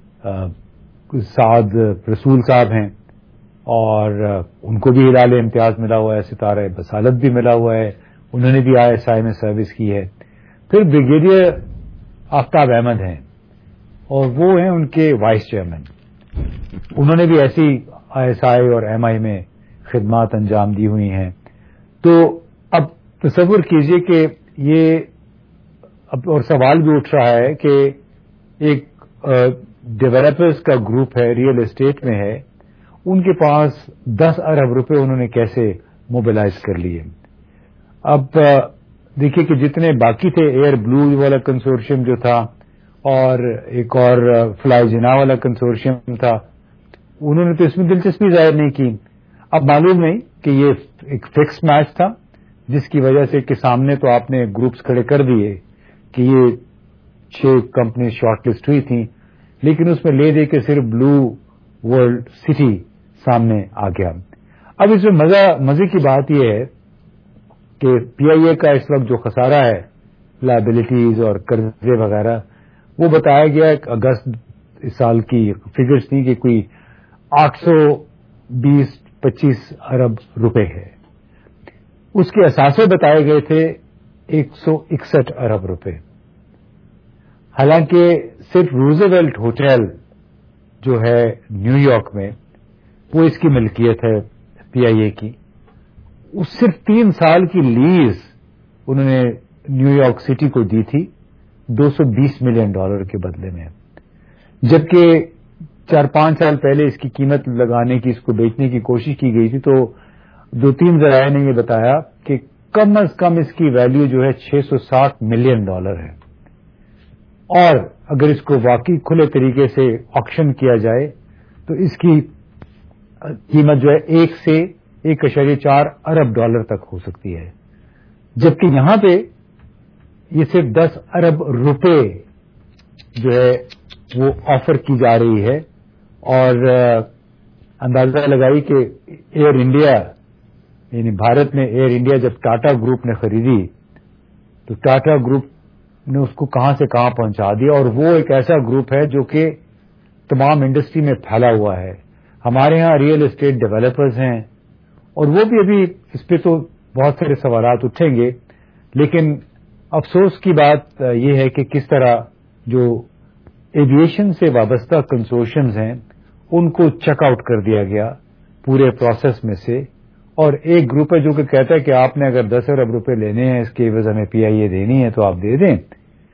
سعد رسول صاحب ہیں، اور ان کو بھی ہلال امتیاز ملا ہوا ہے. ستارہ بصالت بھی ملا ہوا ہے، انہوں نے بھی ISI میں سروس کی ہے. پھر بریگیڈیئر آفتاب احمد ہیں اور وہ ہیں ان کے وائس چیئرمین. انہوں نے بھی ایسی ISI اور MI میں خدمات انجام دی ہوئی ہیں. تو اب تصور کیجئے کہ یہ اب اور سوال بھی اٹھ رہا ہے کہ ایک ڈیولپرز کا گروپ ہے، ریئل اسٹیٹ میں ہے، ان کے پاس 10 ارب روپے انہوں نے کیسے موبلائز کر لیے. اب دیکھیے کہ جتنے باقی تھے، ایئر بلو والا کنسورشیم جو تھا اور ایک اور فلائی جنا والا کنسورشیم تھا، انہوں نے تو اس میں دلچسپی ظاہر نہیں کی. اب معلوم نہیں کہ یہ ایک فکس میچ تھا جس کی وجہ سے کہ سامنے تو آپ نے گروپس کھڑے کر دیے کہ یہ 6 کمپنی شارٹ لسٹ ہوئی تھیں، لیکن اس میں لے دے کے صرف بلو ورلڈ سٹی سامنے آ گیا. اب اس میں مزے کی بات یہ ہے کہ پی آئی اے کا اس وقت جو خسارہ ہے، لائبلٹیز اور قرضے وغیرہ، وہ بتایا گیا کہ اگست اس سال کی فگرز تھی کہ کوئی 820-25 ارب روپے ہے. اس کے اثاثے بتائے گئے تھے 161 ارب روپے. حالانکہ صرف روزویلٹ ہوٹل جو ہے نیو یارک میں، وہ اس کی ملکیت ہے پی آئی اے کی. اس صرف 3 سال کی لیز انہوں نے نیو یارک سٹی کو دی تھی $220 ملین کے بدلے میں، جبکہ 4-5 سال پہلے اس کی قیمت لگانے کی، اس کو بیچنے کی کوشش کی گئی تھی. تو 2-3 ذرائع نے یہ بتایا کہ کم از کم اس کی ویلیو جو ہے $660 ملین ہے. اور اگر اس کو واقعی کھلے طریقے سے آکشن کیا جائے تو اس کی قیمت جو ہے 1 سے 1.4 ارب ڈالر تک ہو سکتی ہے، جبکہ یہاں پہ یہ صرف 10 ارب روپے جو ہے وہ آفر کی جا رہی ہے. اور اندازہ لگائی کہ ایئر انڈیا یعنی بھارت میں ایئر انڈیا جب ٹاٹا گروپ نے خریدی تو ٹاٹا گروپ نے اس کو کہاں سے کہاں پہنچا دیا. اور وہ ایک ایسا گروپ ہے جو کہ تمام انڈسٹری میں پھیلا ہوا ہے. ہمارے ہاں ریئل اسٹیٹ ڈیولپرز ہیں اور وہ بھی ابھی اس پہ تو بہت سارے سوالات اٹھیں گے، لیکن افسوس کی بات یہ ہے کہ کس طرح جو ایویشن سے وابستہ کنسورشنز ہیں ان کو چیک آؤٹ کر دیا گیا پورے پروسیس میں سے. اور ایک گروپ ہے جو کہ کہتا ہے کہ آپ نے اگر 10 ارب روپے لینے ہیں اس کے عوض ہمیں پی آئی اے دینی ہے تو آپ دے دیں،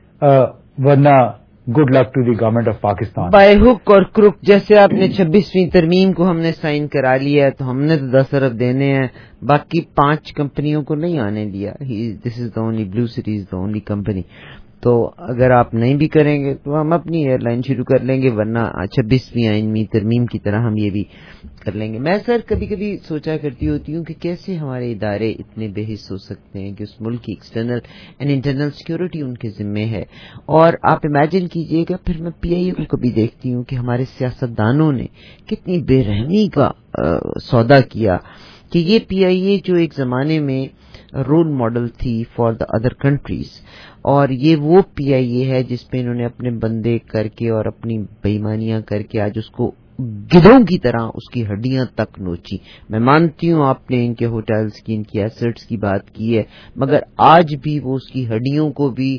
ورنہ good luck to the government of Pakistan. By hook or crook جیسے آپ نے 26ویں ترمیم کو ہم نے سائن کرا لیا ہے تو ہم نے تو 10 ارب دینے ہیں، باقی 5 کمپنیوں کو نہیں آنے دیا. This is the only blue city is the only company. تو اگر آپ نہیں بھی کریں گے تو ہم اپنی ایئر لائن شروع کر لیں گے، ورنہ 26ویں آئینی ترمیم کی طرح ہم یہ بھی کر لیں گے. میں سر کبھی کبھی سوچا کرتی ہوتی ہوں کہ کیسے ہمارے ادارے اتنے بے حس ہو سکتے ہیں کہ اس ملک کی ایکسٹرنل اینڈ انٹرنل سیکورٹی ان کے ذمے ہے. اور آپ امیجن کیجئے گا پھر میں پی آئی اے کو کبھی دیکھتی ہوں کہ ہمارے سیاستدانوں نے کتنی بے رحمی کا سودا کیا کہ یہ پی آئی اے جو ایک زمانے میں رول ماڈل تھی فار دا ادر کنٹریز، اور یہ وہ پی آئی اے ہے جس پہ انہوں نے اپنے بندے کر کے اور اپنی بےایمانیاں کر کے آج اس کو گدھوں کی طرح اس کی ہڈیاں تک نوچی. میں مانتی ہوں آپ نے ان کے ہوٹلز کی، ان کی ایسٹس کی بات کی ہے، مگر آج بھی وہ اس کی ہڈیوں کو بھی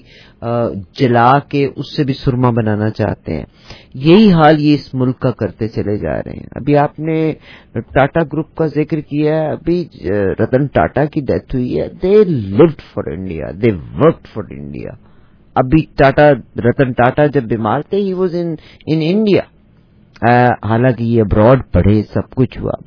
جلا کے اس سے بھی سرما بنانا چاہتے ہیں. یہی حال یہ اس ملک کا کرتے چلے جا رہے ہیں. ابھی آپ نے ٹاٹا گروپ کا ذکر کیا ہے، ابھی رتن ٹاٹا کی ڈیتھ ہوئی ہے. They lived for India, they worked for India. ابھی رتن ٹاٹا جب بیمار تھے ہی واز ان انڈیا، حالانکہ یہ ابراڈ پڑھے سب کچھ ہوا.